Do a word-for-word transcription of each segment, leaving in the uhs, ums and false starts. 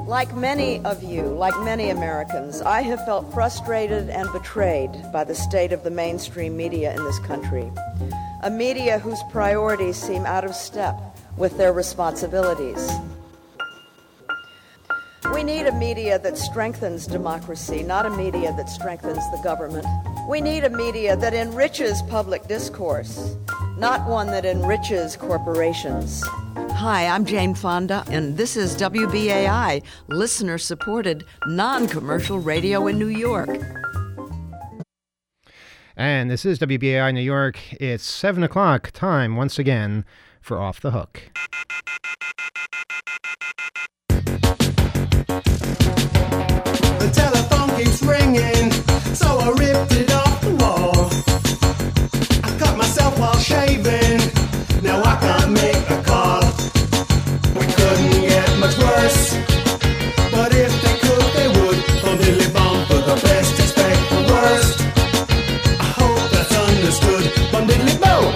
Like many of you, like many Americans, I have felt frustrated and betrayed by the state of the mainstream media in this country. A media whose priorities seem out of step with their responsibilities. We need a media that strengthens democracy, not a media that strengthens the government. We need a media that enriches public discourse, not one that enriches corporations. Hi, I'm Jane Fonda, and this is W B A I, listener-supported, non-commercial radio in New York. And this is W B A I New York. It's seven o'clock, time once again for Off the Hook. The telephone keeps ringing, so I ripped it off the wall. I cut myself while shaving, now I can't make a call. We couldn't get much worse, but if they could, they would. From Dilly Bomb for the best, expect the worst. I hope that's understood. From Diddly Bo.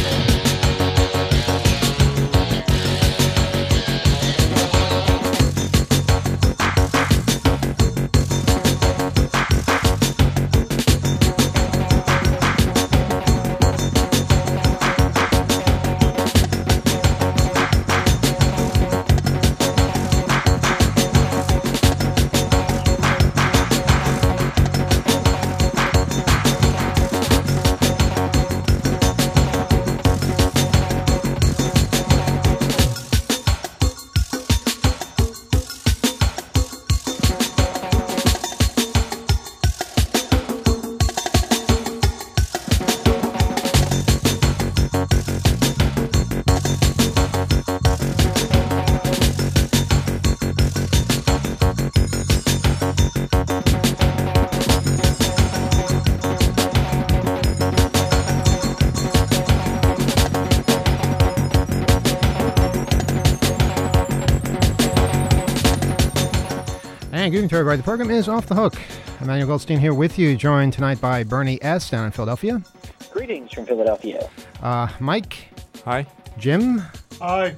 And good evening to everybody. The program is Off the Hook. Emmanuel Goldstein here with you, joined tonight by Bernie S. down in Philadelphia. Greetings from Philadelphia. Uh, Mike. Hi. Jim. Hi.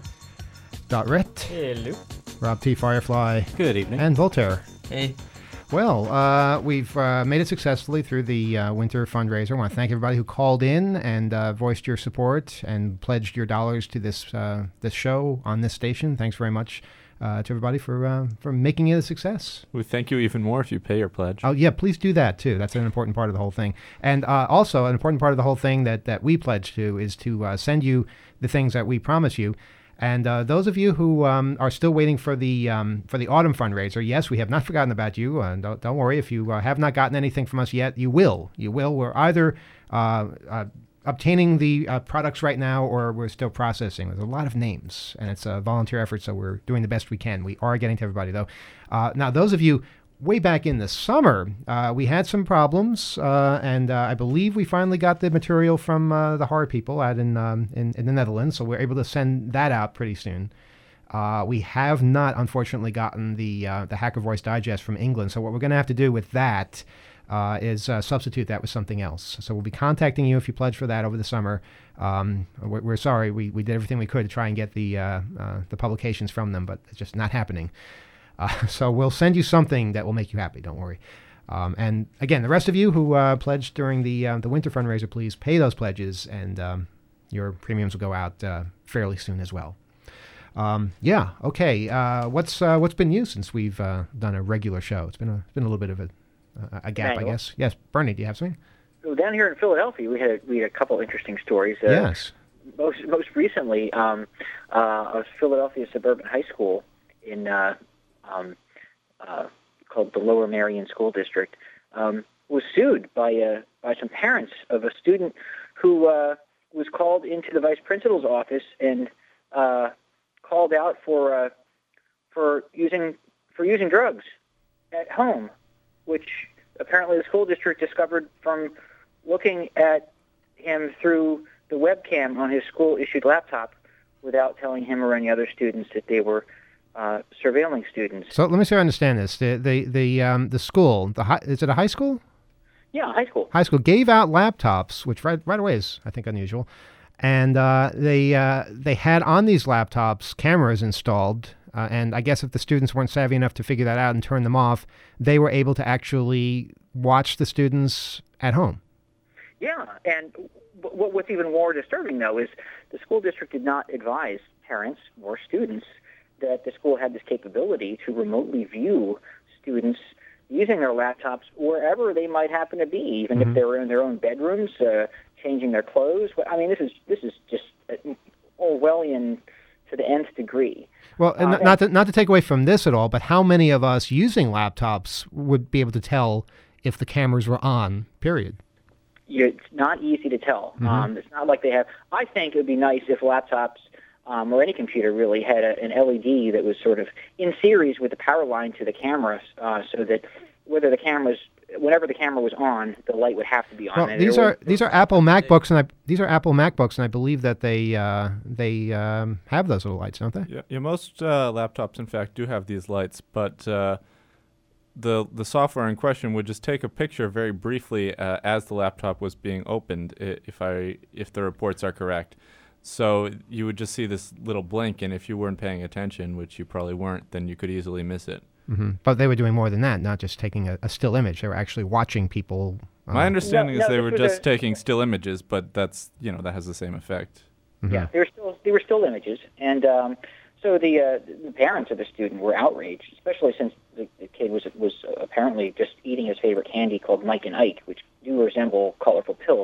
Dot Rit. Hello. Rob T. Firefly. Good evening. And Voltaire. Hey. Well, uh, we've uh, made it successfully through the uh, winter fundraiser. I want to thank everybody who called in and uh, voiced your support and pledged your dollars to this uh, this show on this station. Thanks very much uh, to everybody for uh, for making it a success. We thank you even more if you pay your pledge. Oh, yeah, please do that, too. That's an important part of the whole thing. And uh, also, an important part of the whole thing that, that we pledge to is to uh, send you the things that we promise you. And uh, those of you who um, are still waiting for the um, for the autumn fundraiser, yes, we have not forgotten about you. Uh, don't, don't worry. If you uh, have not gotten anything from us yet, you will. You will. We're either uh, uh, obtaining the uh, products right now or we're still processing. There's a lot of names, and it's a volunteer effort, so we're doing the best we can. We are getting to everybody, though. Uh, now, those of you way back in the summer, uh, we had some problems, uh, and uh, I believe we finally got the material from uh, the horror people out in, um, in in the Netherlands, so we're able to send that out pretty soon. Uh, we have not, unfortunately, gotten the uh, the Hacker Voice Digest from England, so what we're going to have to do with that uh, is uh, substitute that with something else. So we'll be contacting you if you pledge for that over the summer. Um, we're, we're sorry, we, we did everything we could to try and get the uh, uh, the publications from them, but it's just not happening. Uh, so we'll send you something that will make you happy. Don't worry. Um, and again, the rest of you who uh, pledged during the uh, the winter fundraiser, please pay those pledges, and um, your premiums will go out uh, fairly soon as well. Um, yeah. Okay. Uh, what's uh, what's been new since we've uh, done a regular show? It's been a it's been a little bit of a a gap, Manuel. I guess. Yes, Bernie, do you have something? Well, down here in Philadelphia, we had a, we had a couple interesting stories. Uh, yes. Most most recently, um, uh, a Philadelphia suburban high school in. Uh, Um, uh, called the Lower Marion School District, um, was sued by uh, by some parents of a student who uh, was called into the vice principal's office and uh, called out for uh, for using for using drugs at home, which apparently the school district discovered from looking at him through the webcam on his school-issued laptop without telling him or any other students that they were Uh, surveilling students. So let me see if I understand this. The the the um the school, the high, is it a high school? Yeah, high school. High school gave out laptops, which right right away is I think unusual, and uh, they uh, they had on these laptops cameras installed Uh, and I guess if the students weren't savvy enough to figure that out and turn them off, they were able to actually watch the students at home. Yeah, and w- what's even more disturbing, though, is the school district did not advise parents or students that the school had this capability to remotely view students using their laptops wherever they might happen to be, even mm-hmm. if they were in their own bedrooms, uh, changing their clothes. I mean, this is this is just Orwellian to the nth degree. Well, and uh, not to, not to take away from this at all, but how many of us using laptops would be able to tell if the cameras were on, period? It's not easy to tell. Mm-hmm. Um, it's not like they have. I think it would be nice if laptops um, or any computer really had a, an L E D that was sort of in series with the power line to the cameras, uh, so that whether the cameras, whenever the camera was on, the light would have to be on. Well, and these are are these are Apple MacBooks, and I, these are Apple MacBooks, and I believe that they uh, they um, have those little lights, don't they? Yeah, yeah most uh, laptops, in fact, do have these lights, but. Uh, The the software in question would just take a picture very briefly uh, as the laptop was being opened, if I if the reports are correct. So you would just see this little blink, and if you weren't paying attention, which you probably weren't, then you could easily miss it. Mm-hmm. But they were doing more than that, not just taking a, a still image. They were actually watching people. Uh, My understanding no, is no, they were just a, taking still images, but that's you know that has the same effect. Mm-hmm. Yeah, they were still they were still images, and um, so the uh, the parents of the student were outraged, especially since the, the kid was was apparently just eating his favorite candy called Mike and Ike, which do resemble colorful pills.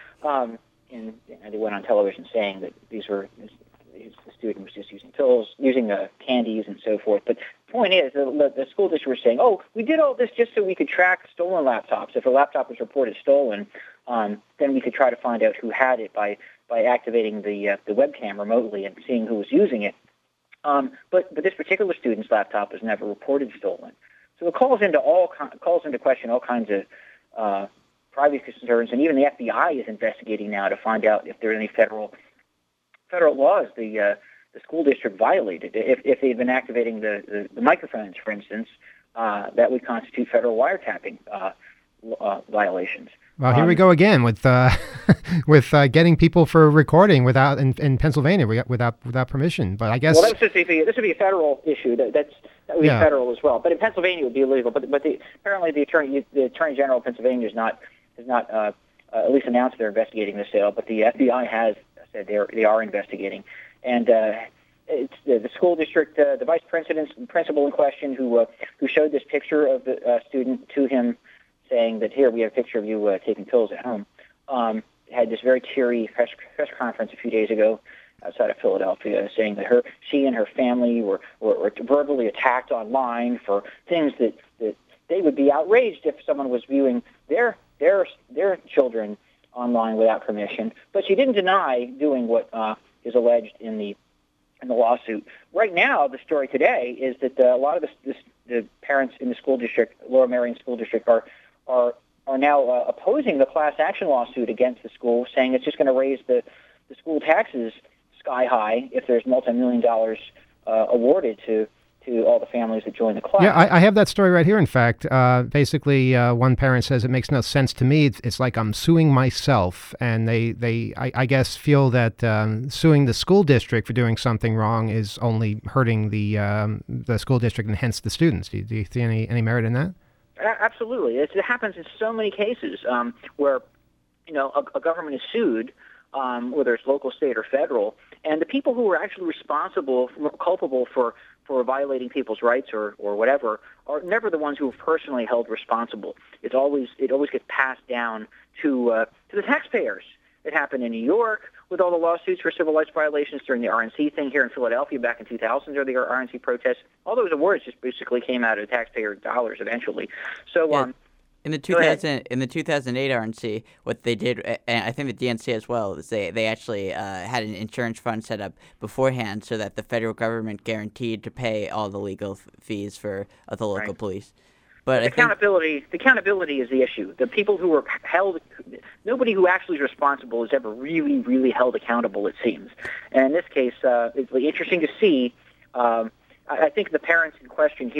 Um, and, and they went on television saying that these were this, the student was just using pills, using uh, candies, and so forth. But the point is, the, the school district was saying, "Oh, we did all this just so we could track stolen laptops. If a laptop was reported stolen, um, then we could try to find out who had it by by activating the uh, the webcam remotely and seeing who was using it." Um, but but this particular student's laptop was never reported stolen, so it calls into all calls into question all kinds of uh, privacy concerns, and even the F B I is investigating now to find out if there are any federal federal laws the uh, the school district violated. If if they've been activating the, the, the microphones, for instance, uh, that would constitute federal wiretapping uh, uh, violations. Well, here um, we go again with uh, with uh, getting people for recording without in, in Pennsylvania without without permission. But I guess well, that was just a, this would be a federal issue. That that's that would be yeah. federal as well. But in Pennsylvania, it would be illegal. But but the, apparently the attorney the attorney general of Pennsylvania is not has not uh, uh, at least announced they're investigating the sale. But the F B I has said they are they are investigating, and uh, it's the, the school district, uh, the vice president, principal in question, who uh, who showed this picture of the uh, student to him, saying that here we have a picture of you uh, taking pills at home. Um, had this very teary press, press conference a few days ago outside of Philadelphia, saying that her, she and her family were, were, were verbally attacked online for things that, that they would be outraged if someone was viewing their their their children online without permission. But she didn't deny doing what uh, is alleged in the in the lawsuit. Right now, the story today is that uh, a lot of the, the, the parents in the school district, Lower Merion School District, are are are now uh, opposing the class action lawsuit against the school, saying it's just going to raise the, the school taxes sky high if there's multi-million dollars uh, awarded to to all the families that join the class. Yeah, I, I have that story right here, in fact. Uh, basically, uh, one parent says, it makes no sense to me. It's, it's like I'm suing myself. And they, they I, I guess, feel that um, suing the school district for doing something wrong is only hurting the um, the school district and hence the students. Do you, do you see any, any merit in that? Absolutely. It happens in so many cases um, where, you know, a, a government is sued, um, whether it's local, state, or federal, and the people who are actually responsible, culpable for, for violating people's rights or, or whatever, are never the ones who are personally held responsible. It's always it always gets passed down to uh, to the taxpayers. It happened in New York with all the lawsuits for civil rights violations during the R N C thing here in Philadelphia back in two thousand during the R N C protests. All those awards just basically came out of taxpayer dollars eventually. So yeah. um, in the two thousand in the two thousand eight R N C, what they did, and I think the D N C as well, is they they actually uh, had an insurance fund set up beforehand so that the federal government guaranteed to pay all the legal f- fees for uh, the local right. police. But the I think, accountability, the accountability is the issue. The people who are held, nobody who actually is responsible is ever really, really held accountable, it seems. And in this case, uh, it's really interesting to see. Um, I, I think the parents in question here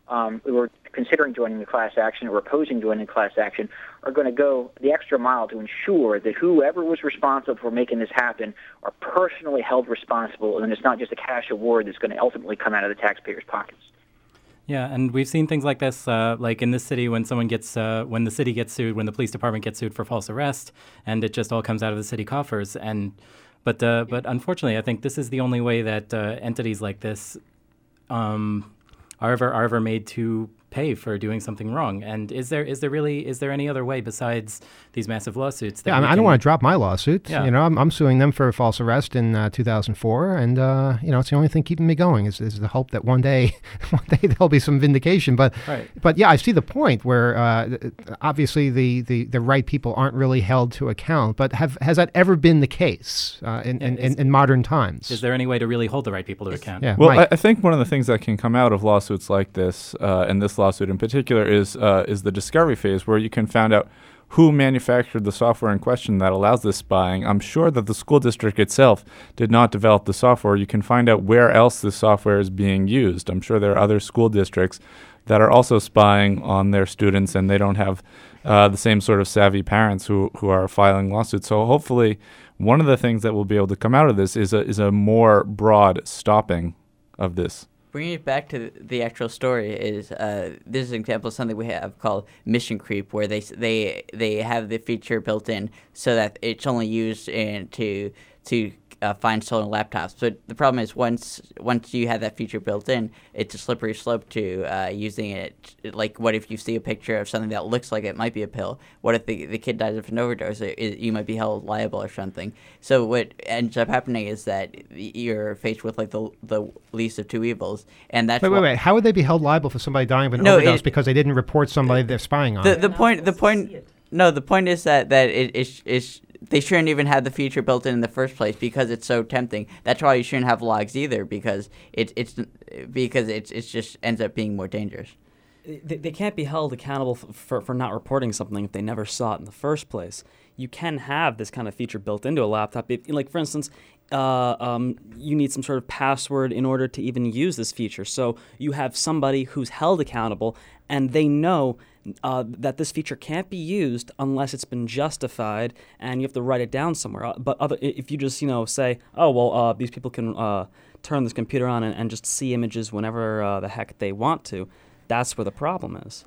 um, who are considering joining the class action or opposing joining the class action are going to go the extra mile to ensure that whoever was responsible for making this happen are personally held responsible, and it's not just a cash award that's going to ultimately come out of the taxpayers' pockets. Yeah, and we've seen things like this, uh, like in this city when someone gets, uh, when the city gets sued, when the police department gets sued for false arrest, and it just all comes out of the city coffers. And but uh, but unfortunately, I think this is the only way that uh, entities like this um, are ever are ever made to pay for doing something wrong. And is there is there really is there any other way besides these massive lawsuits? That Yeah, I, mean, I don't want to drop my lawsuit. Yeah. You know, I'm, I'm suing them for false arrest in uh, two thousand four, and uh, you know, it's the only thing keeping me going is, is the hope that one day, one day there'll be some vindication. But, Right. but yeah, I see the point where uh, obviously the, the, the right people aren't really held to account. But have has that ever been the case uh, in, in, is- in, in modern times? Is there any way to really hold the right people to account? Yeah, Well, I, Mike. I think one of the things that can come out of lawsuits like this, uh, and this lawsuit in particular, is uh, is the discovery phase, where you can find out who manufactured the software in question that allows this spying. I'm sure that the school district itself did not develop the software. You can find out where else this software is being used. I'm sure there are other school districts that are also spying on their students, and they don't have uh, the same sort of savvy parents who, who are filing lawsuits. So hopefully one of the things that will be able to come out of this is a, is a more broad stopping of this. Bringing it back to the actual story is uh, this is an example of something we have called mission creep, where they s- they they have the feature built in so that it's only used in to to uh, find stolen laptops. But the problem is once once you have that feature built in, it's a slippery slope to uh, using it. Like, what if you see a picture of something that looks like it might be a pill? What if the, the kid dies of an overdose? It, it- you might be held liable or something. So what ends up happening is that you're faced with like the the least of two evils, and that's Wait, wait, why- wait. How would they be held liable for somebody dying of an No, overdose it- because they didn't report somebody they're spying on? The the point the point no the point is that that it is is they shouldn't even have the feature built in in the first place because it's so tempting. That's why you shouldn't have logs either, because it, it's because it's it's just ends up being more dangerous. They, they can't be held accountable f- for, for not reporting something if they never saw it in the first place. You can have this kind of feature built into a laptop. If, like, for instance, uh, um, you need some sort of password in order to even use this feature. So you have somebody who's held accountable, and they know uh, that this feature can't be used unless it's been justified, and you have to write it down somewhere. Uh, But other, if you just, you know, say, oh, well, uh, these people can uh, turn this computer on and, and just see images whenever uh, the heck they want to, that's where the problem is.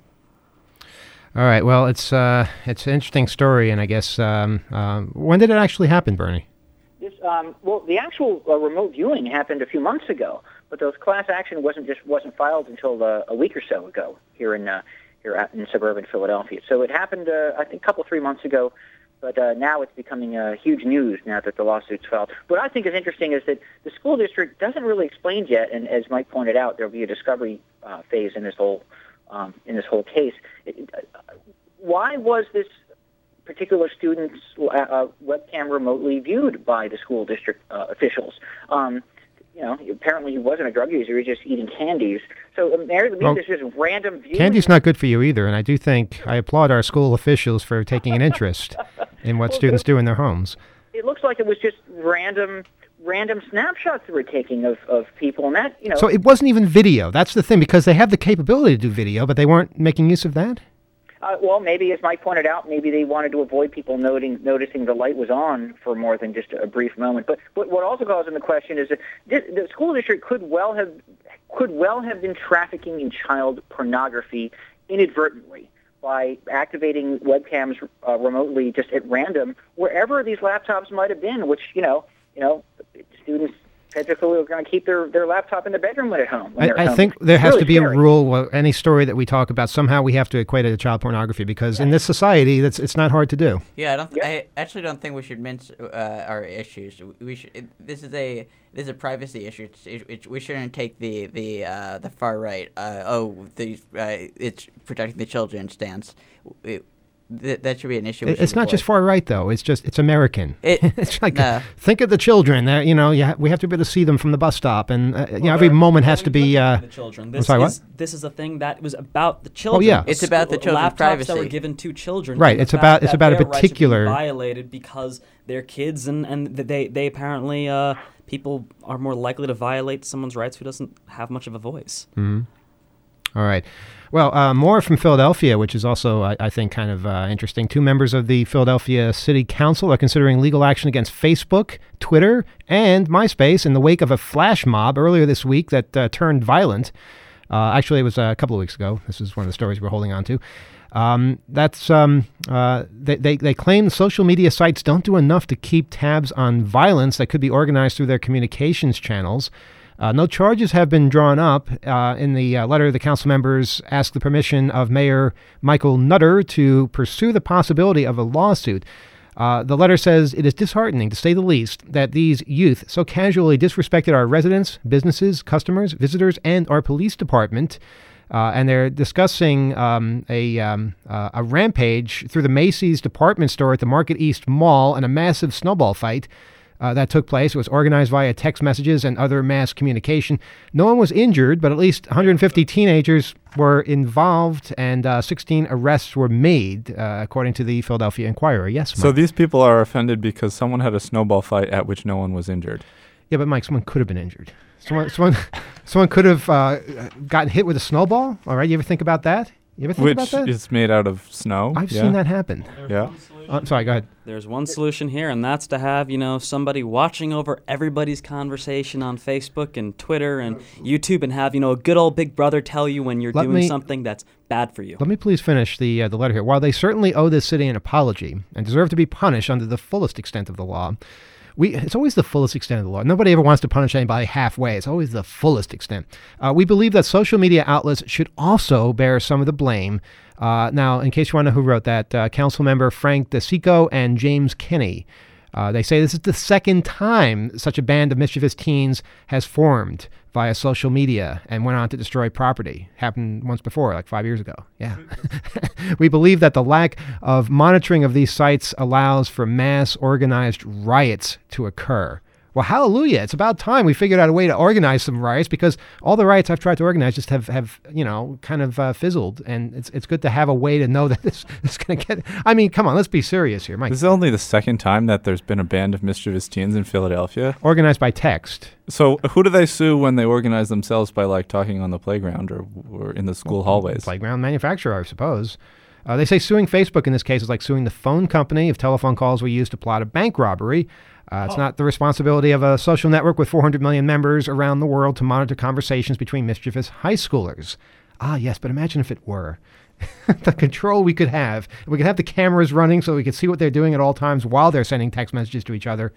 All right. Well, it's uh, it's an interesting story, and I guess um, um, when did it actually happen, Bernie? This, um, well, the actual uh, remote viewing happened a few months ago, but the class action wasn't just wasn't filed until uh, a week or so ago here in uh, here at, in suburban Philadelphia. So it happened, uh, I think, a couple three months ago. But uh, now it's becoming uh, huge news now that the lawsuit's filed. What I think is interesting is that the school district doesn't really explain yet, and as Mike pointed out, there'll be a discovery uh, phase in this whole um, in this whole case. It, uh, why was this particular student's uh, webcam remotely viewed by the school district uh, officials? Um, you know, apparently he wasn't a drug user; he was just eating candies. So um, there, Well, this just random viewing. Candy's not good for you either, and I do think I applaud our school officials for taking an interest in what students do in their homes. It looks like it was just random random snapshots that were taking of, of people, and that, you know. So it wasn't even video. That's the thing, because they have the capability to do video, but they weren't making use of that? Uh, well, maybe, as Mike pointed out, maybe they wanted to avoid people noting, noticing the light was on for more than just a brief moment. But what, what also calls into question is that this, the school district could well have could well have been trafficking in child pornography inadvertently by activating webcams uh, remotely just at random wherever these laptops might have been. Which, you know, you know, students typically are going to keep their, their laptop in the bedroom when at home. When they're I, at I home. think It's there has really to be scary. a rule. Well, any story that we talk about, somehow we have to equate it to child pornography, because in this society, that's it's not hard to do. Yeah, I don't. Th- Yeah. I actually don't think we should mince uh, our issues. We should. It, this is a this is a privacy issue. It's, it, it, we shouldn't take the the uh, the far right. Uh, oh, the uh, it's protecting the children stance. It, th- that should be an issue. we It- It's should not avoid. just far right, though. It's just it's American. It- it's like no. think of the children. They're, you know, you ha- we have to be able to see them from the bus stop, and uh, you know, every moment has to be. Uh, the children. This sorry, what? is, This is a thing that was about the children. yeah. It's about the children's Laptops privacy. that were given to children. Right, and the it's fact about- it's that about a their rights are being particular- violated because they're kids, and and th- they they apparently uh, people are more likely to violate someone's rights who doesn't have much of a voice. All right. Well, uh, more from Philadelphia, which is also, I, I think, kind of uh, interesting. Two members of the Philadelphia City Council are considering legal action against Facebook, Twitter, and MySpace in the wake of a flash mob earlier this week that uh, turned violent. Uh, actually, it was a couple of weeks ago. This is one of the stories we're holding on to. Um, that's um, uh, they, they, they claim social media sites don't do enough to keep tabs on violence that could be organized through their communications channels. Uh, no charges have been drawn up. Uh, in the uh, letter, the council members asked the permission of Mayor Michael Nutter to pursue the possibility of a lawsuit. Uh, the letter says it is disheartening, to say the least, that these youth so casually disrespected our residents, businesses, customers, visitors, and our police department. Uh, and they're discussing um, a, um, uh, a rampage through the Macy's department store at the Market East Mall and a massive snowball fight. Uh, that took place. It was organized via text messages and other mass communication. No one was injured, but at least one hundred fifty teenagers were involved, and uh, sixteen arrests were made, uh, according to the Philadelphia Inquirer. Yes, Mike? So these people are offended because someone had a snowball fight at which no one was injured. Yeah, but Mike, someone could have been injured. Someone, someone, someone could have uh, gotten hit with a snowball. All right, you ever think about that? You ever think Which about that? is made out of snow. I've yeah. seen that happen. Yeah. Uh, sorry, go ahead. There's one solution here, and that's to have, you know, somebody watching over everybody's conversation on Facebook and Twitter and YouTube, and have, you know, a good old big brother tell you when you're Let doing me- something that's bad for you. Let me please finish the uh, the letter here. While they certainly owe this city an apology and deserve to be punished under the fullest extent of the law, we it's always the fullest extent of the law. Nobody ever wants to punish anybody halfway. It's always the fullest extent. Uh, we believe that social media outlets should also bear some of the blame. Uh, now, in case you want to know who wrote that, uh, Council Member Frank DeSico and James Kinney. Uh, they say this is the second time such a band of mischievous teens has formed via social media and went on to destroy property. Happened once before, like five years ago. Yeah. We believe that the lack of monitoring of these sites allows for mass organized riots to occur. Well, hallelujah. It's about time we figured out a way to organize some riots, because all the riots I've tried to organize just have, have you know, kind of uh, fizzled. And it's it's good to have a way to know that this, this is going to get... I mean, come on, let's be serious here, Mike. This is only the second time that there's been a band of mischievous teens in Philadelphia. Organized by text. So who do they sue when they organize themselves by, like, talking on the playground or, or in the school hallways? Playground manufacturer, I suppose. Uh, they say suing Facebook in this case is like suing the phone company if telephone calls were used to plot a bank robbery. Uh, it's oh. not the responsibility of a social network with four hundred million members around the world to monitor conversations between mischievous high schoolers. Ah, yes, but imagine if it were. The control we could have. We could have the cameras running so we could see what they're doing at all times while they're sending text messages to each other.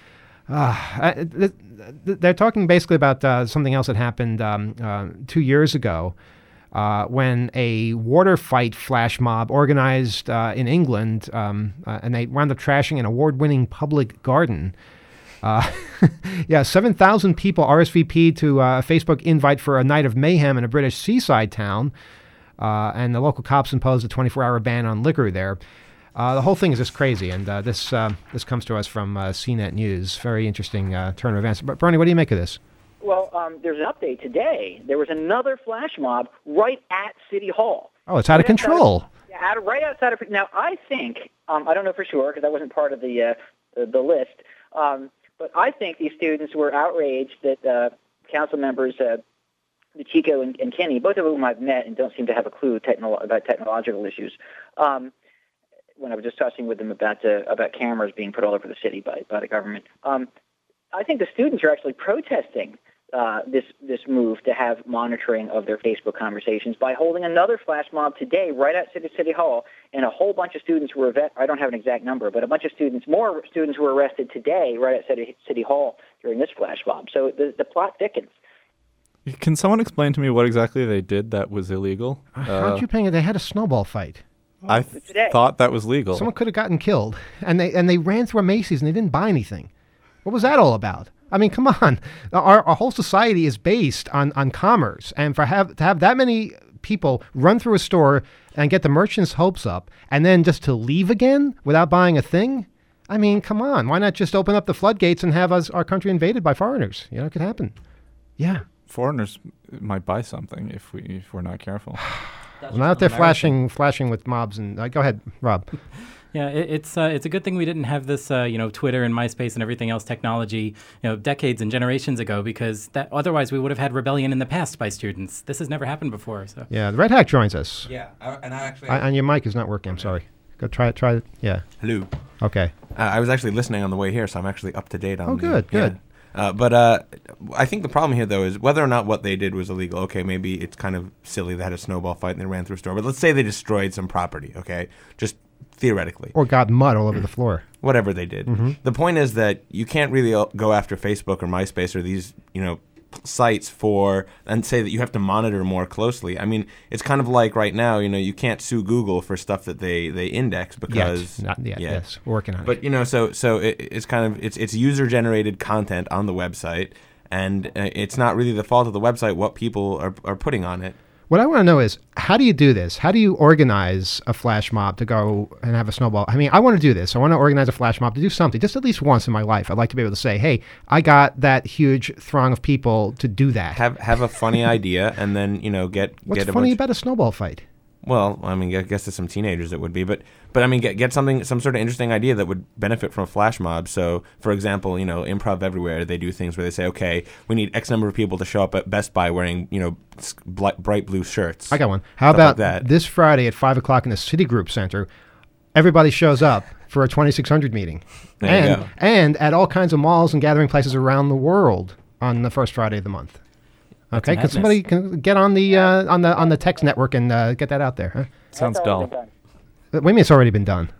Uh, th- th- they're talking basically about uh, something else that happened um, uh, two years ago. Uh, when a water fight flash mob organized uh, in England, um, uh, and they wound up trashing an award-winning public garden. Uh, yeah, seven thousand people R S V P'd to uh, a Facebook invite for a night of mayhem in a British seaside town, uh, and the local cops imposed a twenty-four hour ban on liquor there. Uh, the whole thing is just crazy, and uh, this uh, this comes to us from uh, C net News. Very interesting uh, turn of events. But Bernie, what do you make of this? Well, um, there's an update today. There was another flash mob right at City Hall. Oh, it's out of right control. Outside of, yeah, out, right outside of... Now, I think, um, I don't know for sure because I wasn't part of the uh, the, the list, um, but I think these students were outraged that uh, council members, uh, DeChico and, and Kenny, both of whom I've met and don't seem to have a clue technolo- about technological issues, um, when I was discussing with them about uh, about cameras being put all over the city by, by the government. Um, I think the students are actually protesting Uh, this this move to have monitoring of their Facebook conversations by holding another flash mob today right at City City Hall, and a whole bunch of students were arrested. I don't have an exact number, but a bunch of students, more students were arrested today right at City City Hall during this flash mob. So the the plot thickens. Can someone explain to me what exactly they did that was illegal? Uh, Aren't you paying? They had a snowball fight. I th- thought that was legal. Someone could have gotten killed, and they and they ran through a Macy's and they didn't buy anything. What was that all about? I mean, come on. Our, our whole society is based on, on commerce. And for have to have that many people run through a store and get the merchant's hopes up and then just to leave again without buying a thing? I mean, come on. Why not just open up the floodgates and have us, our country invaded by foreigners? You know, it could happen. Yeah. foreigners might buy something if we if we're not careful. Well, now that they're flashing flashing with mobs and uh, go ahead, Rob. Yeah, it, it's uh, it's a good thing we didn't have this, uh, you know, Twitter and MySpace and everything else technology, you know, decades and generations ago, because that otherwise we would have had rebellion in the past by students. This has never happened before. So Yeah, the Red Hack joins us. Yeah, I, and I actually. I, and your mic is not working. I'm sorry. Go try it. Try it. Yeah. Hello. Okay. Uh, I was actually listening on the way here, so I'm actually up to date on. Oh, the, good, yeah. good. Uh, but uh, I think the problem here, though, is whether or not what they did was illegal. Okay, maybe it's kind of silly they had a snowball fight and they ran through a store. But let's say they destroyed some property. Okay, just theoretically. Or got mud all over the floor. Whatever they did. Mm-hmm. The point is that you can't really uh, go after Facebook or MySpace or these, you know, sites for and say that you have to monitor more closely. I mean, it's kind of like right now, you know, you can't sue Google for stuff that they, they index because Yet. Not yet. yeah. Yes, we're working on it. But you know, so so it, it's kind of it's it's user generated content on the website, and uh, it's not really the fault of the website what people are are putting on it. What I want to know is, how do you do this? How do you organize a flash mob to go and have a snowball? I mean, I want to do this. I want to organize a flash mob to do something, just at least once in my life. I'd like to be able to say, hey, I got that huge throng of people to do that. Have have a funny idea, and then you know get What's get a funny bunch. about a snowball fight? Well, I mean, I guess to some teenagers it would be, but but I mean, get get something, some sort of interesting idea that would benefit from a flash mob. So, for example, you know, Improv Everywhere, they do things where they say, okay, we need X number of people to show up at Best Buy wearing, you know, s- bli- bright blue shirts. I got one. How Stuff about like that. this Friday at five o'clock in the Citigroup Center? Everybody shows up for a twenty-six hundred meeting, There you and go. and at all kinds of malls and gathering places around the world on the first Friday of the month. Okay, can madness. somebody can get on the uh, on the on the text network and uh, get that out there? Huh? Sounds That's already dull. been What do you mean it's already been done?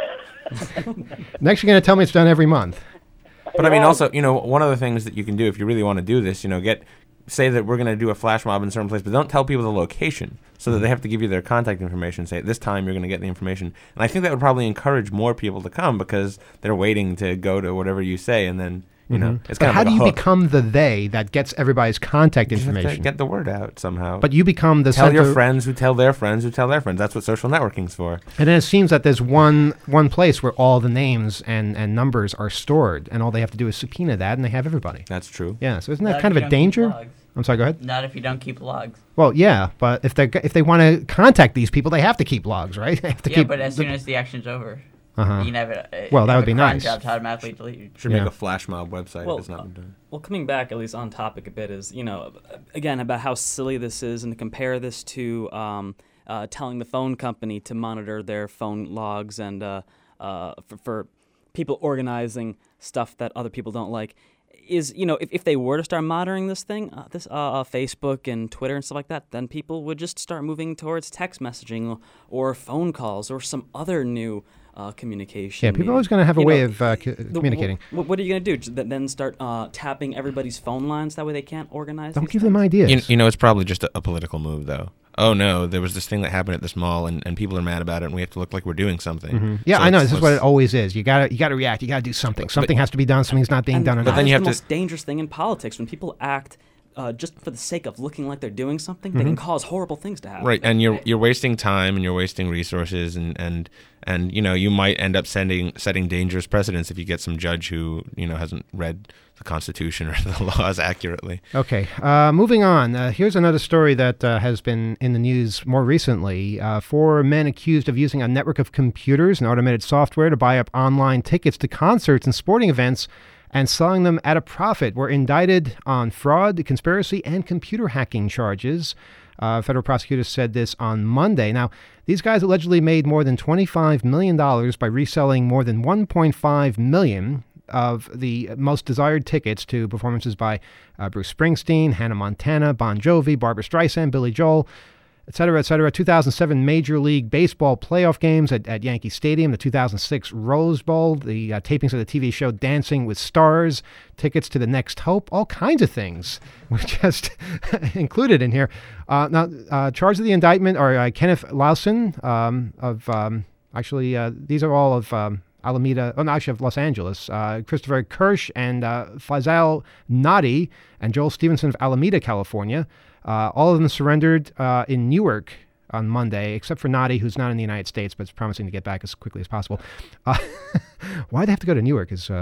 Next, you're going to tell me it's done every month. But I mean, also, you know, one of the things that you can do if you really want to do this, you know, get say that we're going to do a flash mob in a certain place, but don't tell people the location, so that they have to give you their contact information. Say at this time you're going to get the information, and I think that would probably encourage more people to come because they're waiting to go to whatever you say, and then you know, it's But kind how of do like you a hook. become the they that gets everybody's contact You just have to information? get the word out somehow. But you become the tell center. your friends who tell their friends who tell their friends. That's what social networking's for. And then it seems that there's one one place where all the names and, and numbers are stored, and all they have to do is subpoena that, and they have everybody. That's true. Yeah, so isn't Not that if kind you of a don't keep danger? logs. I'm sorry, go ahead. Not if you don't keep logs. Well, yeah, but if they if they want to contact these people, they have to keep logs, right? They have to Yeah, keep but as the- soon as the action's over, Uh-huh. you can have it. Uh, Well, that have would be a cron nice. job to automatically delete. Should Yeah. make a flash mob website Well, if it's not been done. Well, coming back at least on topic a bit is, you know, again, about how silly this is and to compare this to um, uh, telling the phone company to monitor their phone logs and uh, uh, for, for people organizing stuff that other people don't like is, you know, if, if they were to start monitoring this thing, uh, this uh, uh, Facebook and Twitter and stuff like that, then people would just start moving towards text messaging or phone calls or some other new uh, communication. Yeah, people are medium. always going to have a You way know, of uh, c- the- communicating. wh- What are you going to do? Just th- Then start uh, tapping everybody's phone lines? That way they can't organize? Don't these give them things? ideas. You, you know, it's probably just a, a political move, though. Oh, no, there was this thing that happened at this mall, and, and people are mad about it, and we have to look like we're doing something. Mhm. Yeah, So I know. let's- This is what it let's- always is. You got to you got to react. You got to do something. Something has to be done. Something's not being And done that enough. then you is have the to- most dangerous thing in politics. When people act uh, just for the sake of looking like they're doing something, they can cause horrible things to happen. Right, and you're you're wasting time and you're wasting resources, and, and and you know you might end up sending setting dangerous precedents if you get some judge who you know hasn't read the Constitution or the laws accurately. Okay, uh, moving on. Uh, here's another story that uh, has been in the news more recently. Uh, four men accused of using a network of computers and automated software to buy up online tickets to concerts and sporting events and selling them at a profit were indicted on fraud, conspiracy, and computer hacking charges. Uh, federal prosecutors said this on Monday. Now, these guys allegedly made more than twenty-five million dollars by reselling more than one point five million dollars of the most desired tickets to performances by uh, Bruce Springsteen, Hannah Montana, Bon Jovi, Barbra Streisand, Billy Joel, et cetera, et cetera. two thousand seven Major League Baseball playoff games at, at Yankee Stadium, the two thousand six Rose Bowl, the uh, tapings of the T V show Dancing with Stars, tickets to The Next Hope, all kinds of things were just included in here. Uh, now, uh, charged of the indictment are uh, Kenneth Lawson um, of, um, actually, uh, these are all of um, Alameda, oh no, actually of Los Angeles, uh, Christopher Kirsch and uh, Faisal Nadi and Joel Stevenson of Alameda, California. Uh, all of them surrendered uh, in Newark on Monday, except for Nadi, who's not in the United States, but is promising to get back as quickly as possible. Uh, why they have to go to Newark is, uh,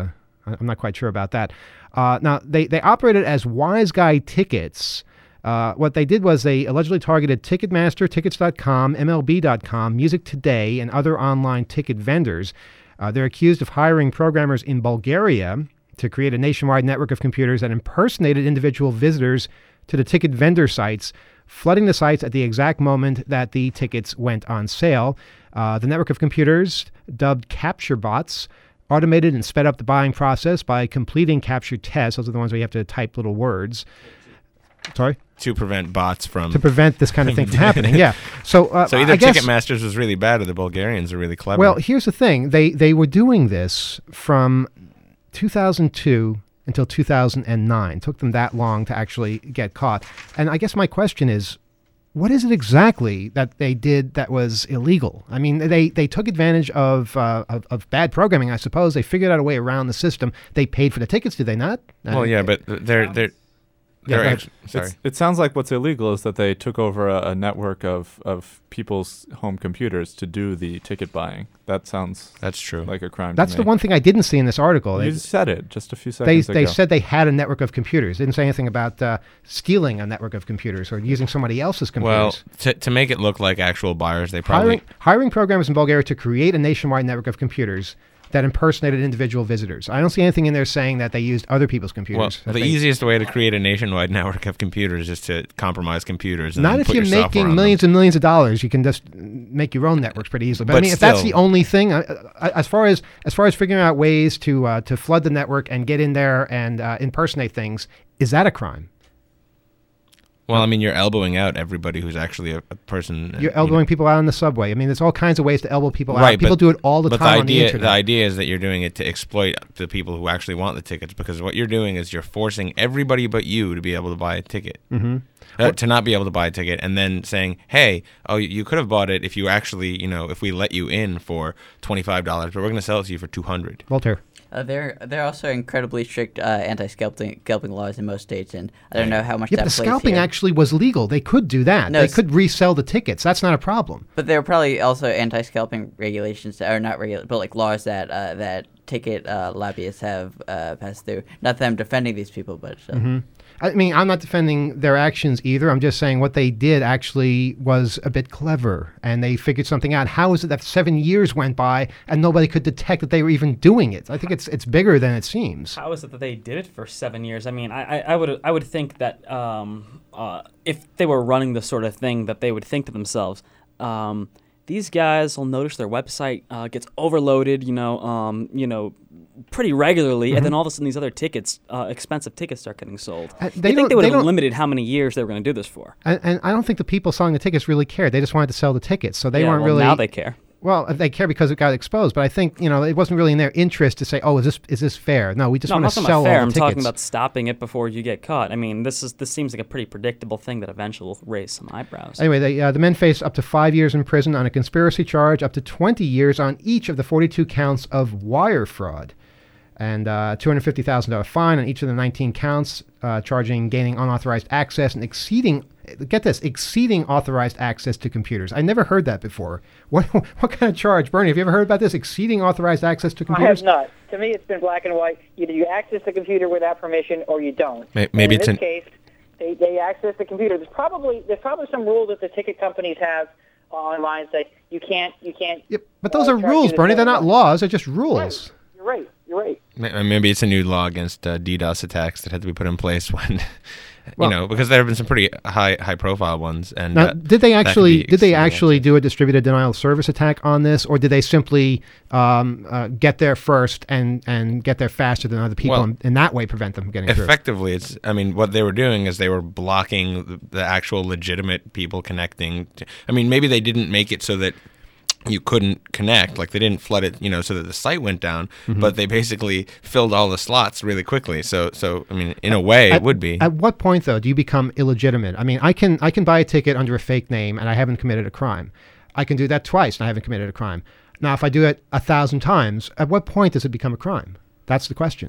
I- I'm not quite sure about that. Uh, now, they, they operated as Wise Guy Tickets. Uh, what they did was they allegedly targeted Ticketmaster, Tickets dot com, M L B dot com, Music Today, and other online ticket vendors. Uh, they're accused of hiring programmers in Bulgaria to create a nationwide network of computers that impersonated individual visitors to the ticket vendor sites, flooding the sites at the exact moment that the tickets went on sale. Uh, the network of computers, dubbed Capture Bots, automated and sped up the buying process by completing capture tests. Those are the ones where you have to type little words. Sorry? To prevent bots from... To prevent this kind of thing from happening, yeah. So, uh, so either I guess, Ticketmasters was really bad or the Bulgarians are really clever. Well, here's the thing. They, they were doing this from two thousand two until two thousand nine. It took them that long to actually get caught. And I guess my question is, what is it exactly that they did that was illegal? I mean, they, they took advantage of, uh, of of bad programming, I suppose. They figured out a way around the system. They paid for the tickets, did they not? Well, I, yeah, but they're they're. Yeah, they're go actu- sorry. It's, it sounds like what's illegal is that they took over a, a network of, of people's home computers to do the ticket buying. That sounds That's true. like a crime. That's to the me. one thing I didn't see in this article. You They- said it just a few They seconds they ago. said they had a network of computers. Didn't say anything about uh, stealing a network of computers or using somebody else's Well, computers. to to make it look like actual buyers, they probably hiring hiring programmers in Bulgaria to create a nationwide network of computers that impersonated individual visitors. I don't see anything in there saying that they used other people's well, computers. that the they- easiest way to create a nationwide network of computers is to compromise computers. And Not then if put you're your software making on millions them. and millions of dollars. You can just make your own networks pretty easily. But, I But mean, if that's still- the only thing, uh, uh, as far as as far as figuring out ways to uh, to flood the network and get in there and uh, impersonate things, is that a crime? Well, I mean, you're elbowing out everybody who's actually a, a person. uh, You're you elbowing people out on the subway. I mean, there's all kinds of ways to elbow people Right, out. People but- do it all the but time the on the idea, internet. the idea is that you're doing it to exploit the people who actually want the tickets, because what you're doing is you're forcing everybody but you to be able to buy a ticket, mm-hmm. uh, to not be able to buy a ticket, and then saying, "Hey, oh, you could have bought it if you actually, you know, if we let you in for twenty-five dollars, but we're going to sell it to you for two hundred." Voltaire. Uh, there, there are also incredibly strict uh, anti-scalping scalping laws in most states, and I don't know how much Yeah, that but the plays scalping here. actually was legal. They could do that. No, they it's- could resell the tickets. That's not a problem. But there are probably also anti-scalping regulations, that, or not regulations, but like laws that uh, that ticket uh, lobbyists have uh, passed through. Not that I'm defending these people, but uh, Mm-hmm. I mean, I'm not defending their actions either. I'm just saying what they did actually was a bit clever, and they figured something out. How is it that seven years went by and nobody could detect that they were even doing it? I think it's it's bigger than it seems. How is it that they did it for seven years? I mean, I, I, I would I would think that um, uh, if they were running the sort of thing, that they would think to themselves, um, these guys will notice their website uh, gets overloaded, you know, um, you know, pretty regularly, Mm-hmm. and then all of a sudden these other tickets, uh, expensive tickets, start getting sold. Uh, they they don't- think they would they have don't- limited how many years they were going to do this for. And, and I don't think the people selling the tickets really cared. They just wanted to sell the tickets, so they Yeah, weren't well, really. now they care. Well, they care because it got exposed, but I think you know it wasn't really in their interest to say, "Oh, is this is this fair?" No, we just No, I'm want not to talking sell about fair. all I'm the tickets. talking about stopping it before you get caught. I mean, this is this seems like a pretty predictable thing that eventually will raise some eyebrows. Anyway, they, uh, the men face up to five years in prison on a conspiracy charge, up to twenty years on each of the forty-two counts of wire fraud, and uh, two hundred fifty thousand dollars fine on each of the nineteen counts, uh, charging gaining unauthorized access and exceeding, get this, exceeding authorized access to computers. I never heard that before. What what kind of charge? Bernie, have you ever heard about this, exceeding authorized access to I computers? have not. To me, it's been black and white. Either you access the computer without permission or you don't. May- maybe and it's in an- this case, they, they access the computer. There's probably there's probably some rule that the ticket companies have online say you can't you can't. Yep, but those uh, are charge rules, you this Bernie. They're way. not laws. They're just rules. You're right. You're right. May- Maybe it's a new law against uh, DDoS attacks that had to be put in place when, Well- you know, because there have been some pretty high high profile ones. And Now, uh, did they that could actually be did they exceeding actually do a distributed denial of service attack on this, or did they simply um, uh, get there first and, and get there faster than other people, Well, and in that way prevent them from getting through? Effectively, it's. I mean, what they were doing is they were blocking the, the actual legitimate people connecting. To, I mean, maybe they didn't make it so that you couldn't connect, like they didn't flood it, you know, so that the site went down. Mhm. But they basically filled all the slots really quickly. So, so I mean, in a way, At- it would be. At what point, though, do you become illegitimate? I mean, I can I can buy a ticket under a fake name, and I haven't committed a crime. I can do that twice, and I haven't committed a crime. Now, if I do it a thousand times, at what point does it become a crime? That's the question.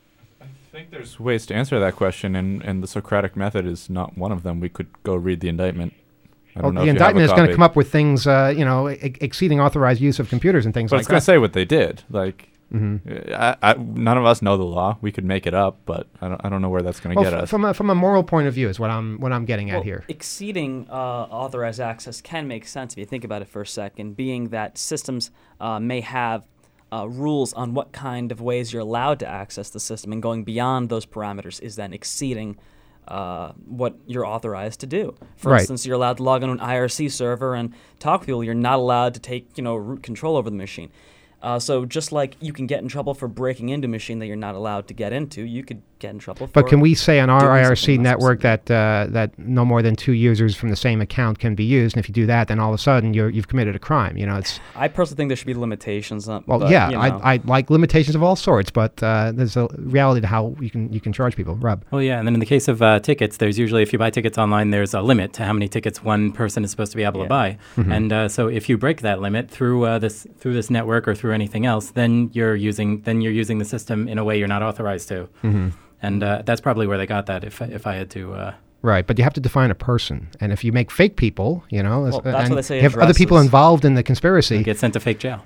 I think there's ways to answer that question, and, and the Socratic method is not one of them. We could go read the indictment. I Well, don't know the if you have a indictment is going to copy. come up with things, uh, you know, e- exceeding authorized use of computers and things But like it's going that. to say what they did. Like Mm-hmm. I, I, none of us know the law. We could make it up, but I don't, I don't know where that's going to well, get f- us. From a, from a moral point of view is what I'm what I'm getting well, at here. Exceeding uh, authorized access can make sense if you think about it for a second, being that systems uh, may have uh, rules on what kind of ways you're allowed to access the system, and going beyond those parameters is then exceeding uh, what you're authorized to do. For Right. instance, you're allowed to log on an I R C server and talk with people. You're not allowed to take, you know, root control over the machine. Uh, so just like you can get in trouble for breaking into a machine that you're not allowed to get into, you could get in trouble for But can we say on our doing I R something C not network that uh, that no more than two users from the same account can be used? And if you do that, then all of a sudden you're, you've committed a crime. You know, it's I personally think there should be limitations. On, well, but, yeah, you know. I I like limitations of all sorts, but uh, there's a reality to how you can you can charge people. Rob. Well, yeah, and then in the case of uh, tickets, there's usually, if you buy tickets online, there's a limit to how many tickets one person is supposed to be able Yeah. to buy. Mhm. And uh, so if you break that limit through uh, this through this network or through anything else, then you're using then you're using the system in a way you're not authorized to. Mm-hmm. And uh, that's probably where they got that. If if I had to. Uh, Right, but you have to define a person, and if you make fake people, you know, Well, as- that's and what they say you have other people addresses. involved in the conspiracy, get sent to fake jail.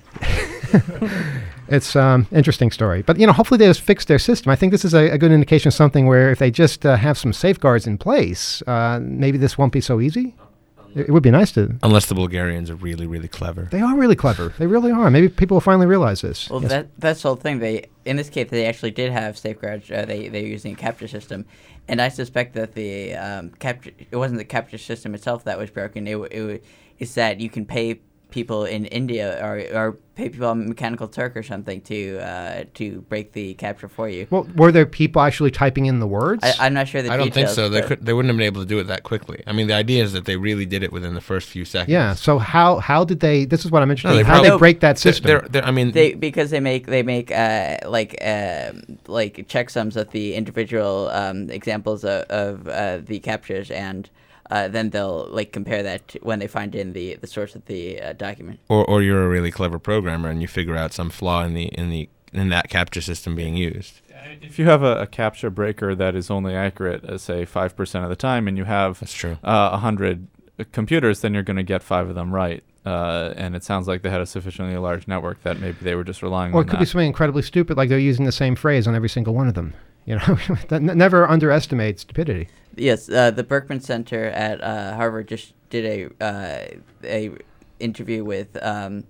it's um interesting story. But you know, hopefully they just fix their system. I think this is a, a good indication of something where if they just uh, have some safeguards in place, uh, maybe this won't be so easy. It, it would be nice to. Unless the Bulgarians are really, really clever. They are really clever. They really are. Maybe people will finally realize this. Well, Yes. that that's the whole thing. They in this case they actually did have safeguards. Uh, they they're using a capture system, and I suspect that the um, capture it wasn't the capture system itself that was broken. It w- it w- it's that you can pay people in India or or pay people on Mechanical Turk or something to uh, to break the capture for you. Well, were there people actually typing in the words? I, I'm not sure the I don't think details, so. They but- could. They wouldn't have been able to do it that quickly. I mean, the idea is that they really did it within the first few seconds. yeah. So how how did they? This is what I'm interested No, in. they How did they probably- break that They're- system? they're- they're- I mean, They because they make they make uh, like uh, like checksums of the individual um, examples of, of uh, the captures, and uh, then they'll like compare that to when they find in the, the source of the uh, document. or or you're a really clever programmer and you figure out some flaw in the in the in that capture system being used. If you have a, a capture breaker that is only accurate, uh, say five percent of the time, and you have That's true. uh, one hundred computers, then you're going to get five of them right. Uh, and it sounds like they had a sufficiently large network that maybe they were just relying Or on it could that. be something incredibly stupid, like they're using the same phrase on every single one of them. You know, that n- never underestimate stupidity. Yes, uh, the Berkman Center at uh, Harvard just did a uh, a interview with um,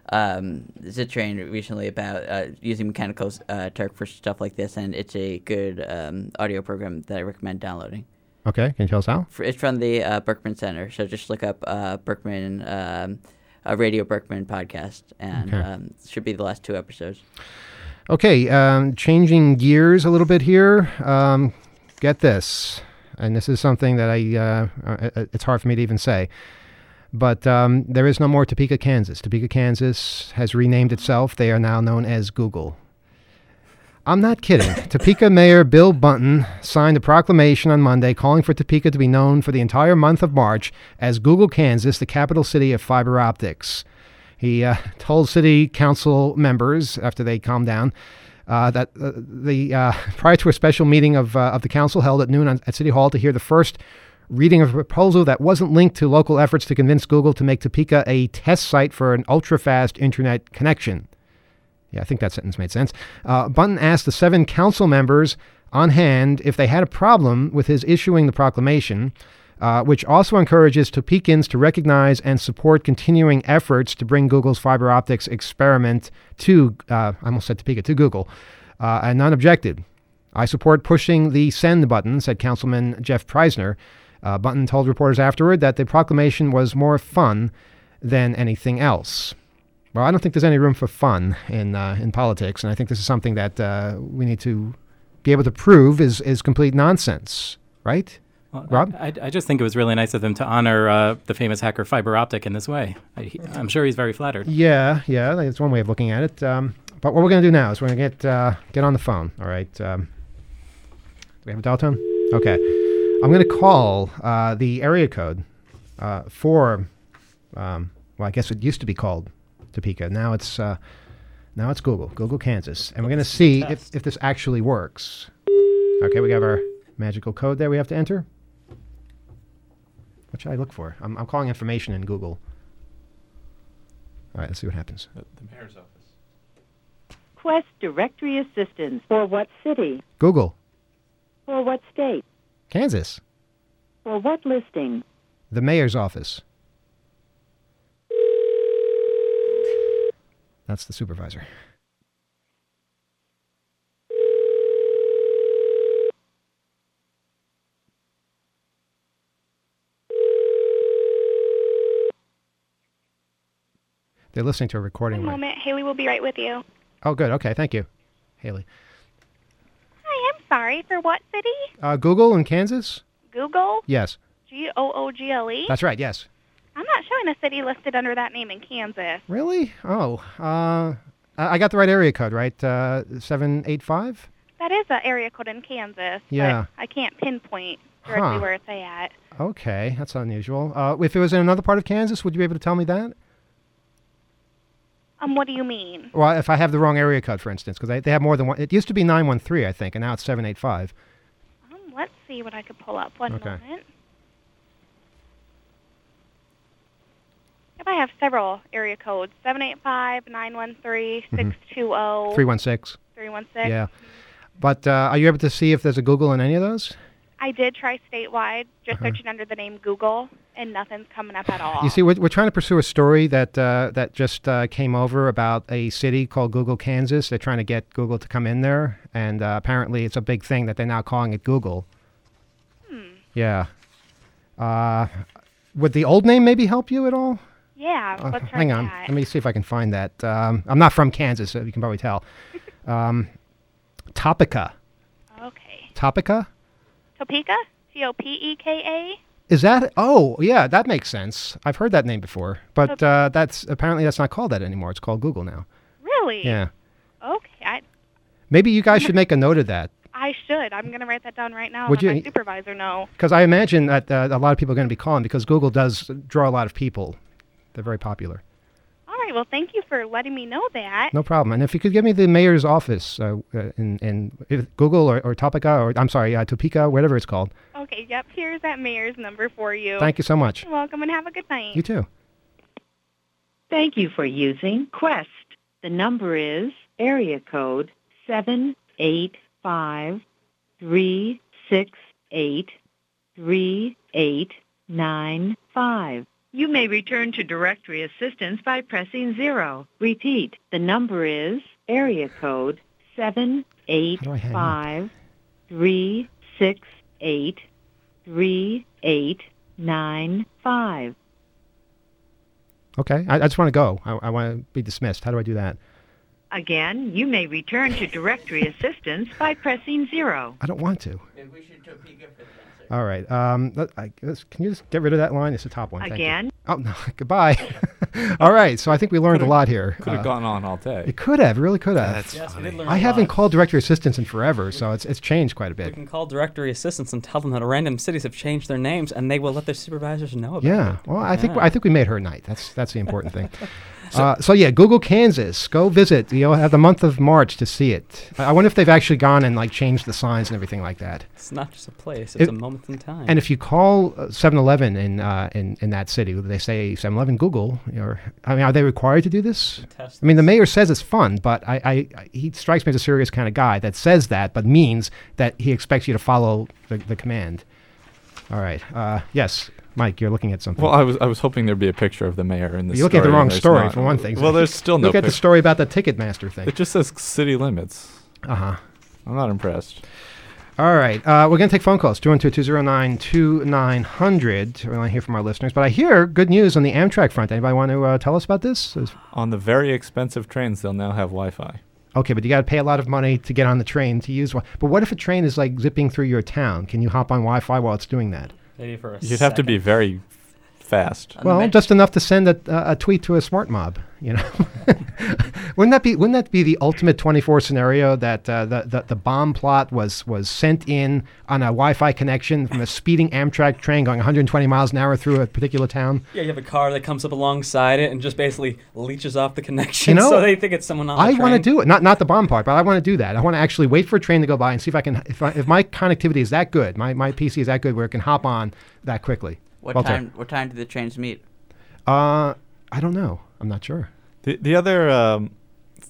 um, Zittrain recently about uh, using Mechanical uh, Turk for stuff like this, and it's a good um, audio program that I recommend downloading. Okay, can you tell us how? For, it's from the uh, Berkman Center, so just look up uh, Berkman, um, uh, Radio Berkman podcast, and Okay. um, it should be the last two episodes. Okay, um, changing gears a little bit here. Um, get this, and this is something that I, uh, uh, it's hard for me to even say, but um, there is no more Topeka, Kansas. Topeka, Kansas has renamed itself. They are now known as Google. I'm not kidding. Topeka Mayor Bill Bunton signed a proclamation on Monday calling for Topeka to be known for the entire month of March as Google, Kansas, the capital city of fiber optics. He uh, told city council members after they calmed down uh, that uh, the uh, prior to a special meeting of uh, of the council held at noon on, at City Hall to hear the first reading of a proposal that wasn't linked to local efforts to convince Google to make Topeka a test site for an ultra-fast internet connection. Yeah, I think that sentence made sense. Uh, Bunton asked the seven council members on hand if they had a problem with his issuing the proclamation, uh, which also encourages Topekans to recognize and support continuing efforts to bring Google's fiber optics experiment to, uh, I almost said Topeka, to Google, uh, and none objected. I support pushing the send button, said Councilman Jeff Preisner. Uh, Bunton told reporters afterward that the proclamation was more fun than anything else. Well, I don't think there's any room for fun in uh, in politics, and I think this is something that uh, we need to be able to prove is, is complete nonsense, right? Well, Rob? I, I just think it was really nice of them to honor uh, the famous hacker Fiber Optic in this way. I, he, I'm sure he's very flattered. Yeah, yeah, that's one way of looking at it. Um, but what we're going to do now is we're going to get uh, get on the phone, all right? Um, do we have a dial tone? Okay. I'm going to call uh, the area code uh, for, um, well, I guess it used to be called Topeka. Now it's uh, now it's Google, Google, Kansas. And we're going to see if, if this actually works. Okay, we have our magical code there we have to enter. What should I look for? I'm, I'm calling information in Google. All right, let's see what happens. The, the mayor's office. Request directory assistance. For what city? Google. For what state? Kansas. For what listing? The mayor's office. That's the supervisor. They're listening to a recording. One right- moment. Haley will be right with you. Oh, good. Okay, thank you, Haley. Hi, I'm sorry. For what city? Uh, Google in Kansas? Google? Yes. G O O G L E? That's right, yes. I'm not showing a city listed under that name in Kansas. Really? Oh, uh, I I got the right area code, right? Uh, seven eight five? That is an area code in Kansas. Yeah. But I can't pinpoint directly Huh. where it's at. Okay, that's unusual. Uh, if it was in another part of Kansas, would you be able to tell me that? Um, what do you mean? Well, if I have the wrong area code, for instance, because they, they have more than one. It used to be nine one three, I think, and now it's seven eight five. Um, let's see what I could pull up. One Okay. moment. Yep, I have several area codes. seven eight five, nine one three, six two zero. three one six. three one six. Yeah. But uh, are you able to see if there's a Google in any of those? I did try statewide, just Uh-huh. searching under the name Google, and nothing's coming up at all. You see, we're, we're trying to pursue a story that uh, that just uh, came over about a city called Google, Kansas. They're trying to get Google to come in there, and uh, apparently it's a big thing that they're now calling it Google. Hmm. Yeah. Uh, would the old name maybe help you at all? Yeah, Uh, let's try hang on. that. Let me see if I can find that. Um, I'm not from Kansas, so you can probably tell. um, Topeka. Okay. Topeka? Topeka? T O P E K A? Is that? Oh, yeah, that makes sense. I've heard that name before, but uh, that's apparently that's not called that anymore. It's called Google now. Really? Yeah. Okay, I Maybe you guys should make a note of that, I should. I'm going to write that down right now. Would and let you- my supervisor know. because I imagine that uh, a lot of people are going to be calling because Google does draw a lot of people. They're very popular. All right, well, thank you for letting me know that. No problem. And if you could give me the mayor's office uh, uh, in in if Google or, or Topeka or I'm sorry, uh, Topeka, whatever it's called. Okay, yep, here's that mayor's number for you. Thank you so much. You're welcome, and have a good night. You too. Thank you for using Quest. The number is area code seven eight five, three six eight, three eight nine five. You may return to directory assistance by pressing zero. Repeat, the number is area code seven eight five, three six eight, three eight nine five. Okay, I, I just want to go. I, I want to be dismissed. How do I do that? Again, you may return to directory assistance by pressing zero. I don't want to. We should Topeka for the answer. All right. Um, let- I guess, can you just get rid of that line? It's the top one. Thank you. Again? Oh, no. Goodbye. All right. So I think we learned Could've- a lot here. Could've Uh, gone on all day. It could have. Really could have. That's Yes, we did funny. learn I a haven't lot. called directory assistance in forever, so it's it's changed quite a We bit. can call directory assistants and tell them that random cities have changed their names, and they will let their supervisors know about Yeah. it. Well, I think Yeah. I think we made her night. That's that's the important thing. So, uh, so yeah, Google Kansas. Go visit. You'll have the month of March to see it. I I wonder if they've actually gone and like changed the signs and everything like that. It's not just a place; it's It- a moment in time. And if you call uh, seven eleven in uh, in in that city, they say seven eleven Google. Or I mean, are they required to do this? Test I mean, the mayor says it's fun, but I, I, I he strikes me as a serious kind of guy that says that, but means that he expects you to follow the, the command. All right. Uh, yes, Mike, you're looking at something. Well, I was I was hoping there'd be a picture of the mayor in this. You're looking at the story, wrong and there's story not. for one thing. Well, there's still no. Look at the pic- story about the Ticketmaster thing. It just says city limits. Uh huh. I'm not impressed. All right. Uh, we're going to take phone calls. two one two, two zero nine, two nine zero zero. We want to hear from our listeners. But I hear good news on the Amtrak front. Anybody want to uh, tell us about this? Is- On the very expensive trains, they'll now have Wi-Fi. Okay, but you got to pay a lot of money to get on the train to use one. But what if a train is like zipping through your town? Can you hop on Wi-Fi while it's doing that? Maybe for a You'd have to be second. very fast. Well, just enough to send a, a tweet to a smart mob. You know, wouldn't that be wouldn't that be the ultimate twenty-four scenario that uh, the, the the bomb plot was was sent in on a Wi-Fi connection from a speeding Amtrak train going one hundred twenty miles an hour through a particular town? Yeah, you have a car that comes up alongside it and just basically leeches off the connection, You know, so they think it's someone on the I train. want to do it, not not the bomb part, but I want to do that. I want to actually wait for a train to go by and see if I can if I, if my connectivity is that good, my my P C is that good where it can hop on that quickly. What Walter. time? What time do the trains meet? Uh, I don't know. I'm not sure. The the other um,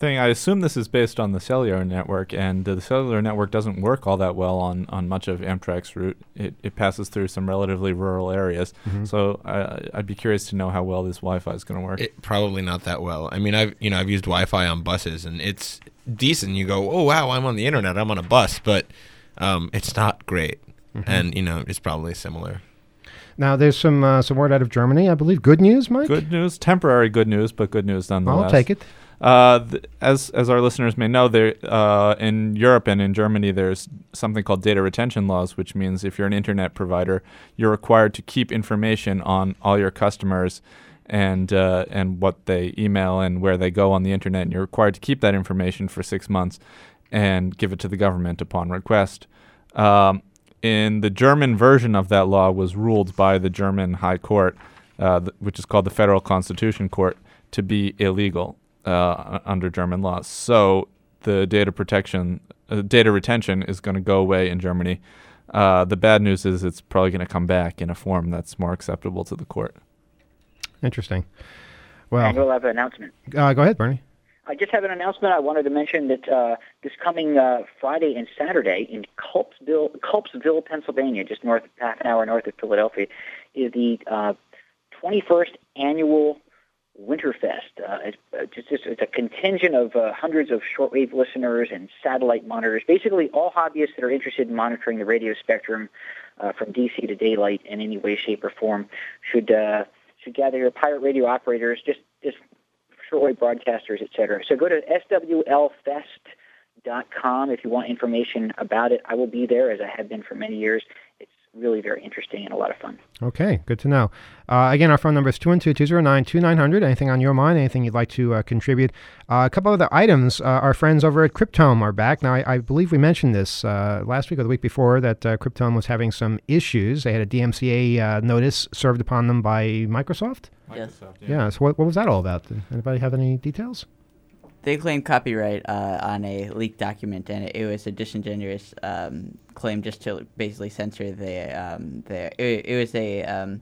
thing. I assume this is based on the cellular network, and uh, the cellular network doesn't work all that well on, on much of Amtrak's route. It, it passes through some relatively rural areas. Mhm. So uh, I'd be curious to know how well this Wi-Fi is going to work. It, probably not that well. I mean, I've you know I've used Wi-Fi on buses, and it's decent. You go, oh wow, I'm on the internet. I'm on a bus, but um, it's not great. Mhm. And you know, it's probably similar. Now, there's some uh, some word out of Germany, I believe. Good news, Mike? Good news, temporary good news, but good news nonetheless. I'll take it. Uh, th- as as our listeners may know, there uh, in Europe and in Germany, there's something called data retention laws, which means if you're an internet provider, you're required to keep information on all your customers and uh, and what they email and where they go on the internet. And you're required to keep that information for six months and give it to the government upon request. Um, in the German version of that law was ruled by the German High Court, uh, th- which is called the Federal Constitution Court, to be illegal uh, under German laws. So the data protection, uh, data retention is going to go away in Germany. Uh, the bad news is it's probably going to come back in a form that's more acceptable to the court. Interesting. And Well, we'll have an announcement. uh, go ahead, Bernie. I just have an announcement. I wanted to mention that uh, this coming uh, Friday and Saturday in Culpsville, Culpsville, Pennsylvania, just north, half an hour north of Philadelphia, is the uh, twenty-first annual Winterfest. Uh, it's, uh, just, just, it's a contingent of uh, hundreds of shortwave listeners and satellite monitors, basically all hobbyists that are interested in monitoring the radio spectrum uh, from D C to daylight in any way, shape, or form should uh, should gather here. Pirate radio operators, just just shortwave broadcasters, et cetera. So go to S W L fest dot com if you want information about it. I will be there, as I have been for many years. It's really very interesting and a lot of fun. Okay, good to know. Uh, again, our phone number is two one two, two zero nine, two nine zero zero. Anything on your mind, anything you'd like to uh, contribute. Uh, a couple other items. Uh, our friends over at Cryptome are back. Now, I, I believe we mentioned this uh, last week or the week before that uh, Cryptome was having some issues. They had a D M C A uh, notice served upon them by Microsoft. Yes. Yeah, so what, what was that all about? Did anybody have any details? They claimed copyright uh, on a leaked document, and it, it was a disingenuous um, claim just to basically censor the um, the. It, it was a um,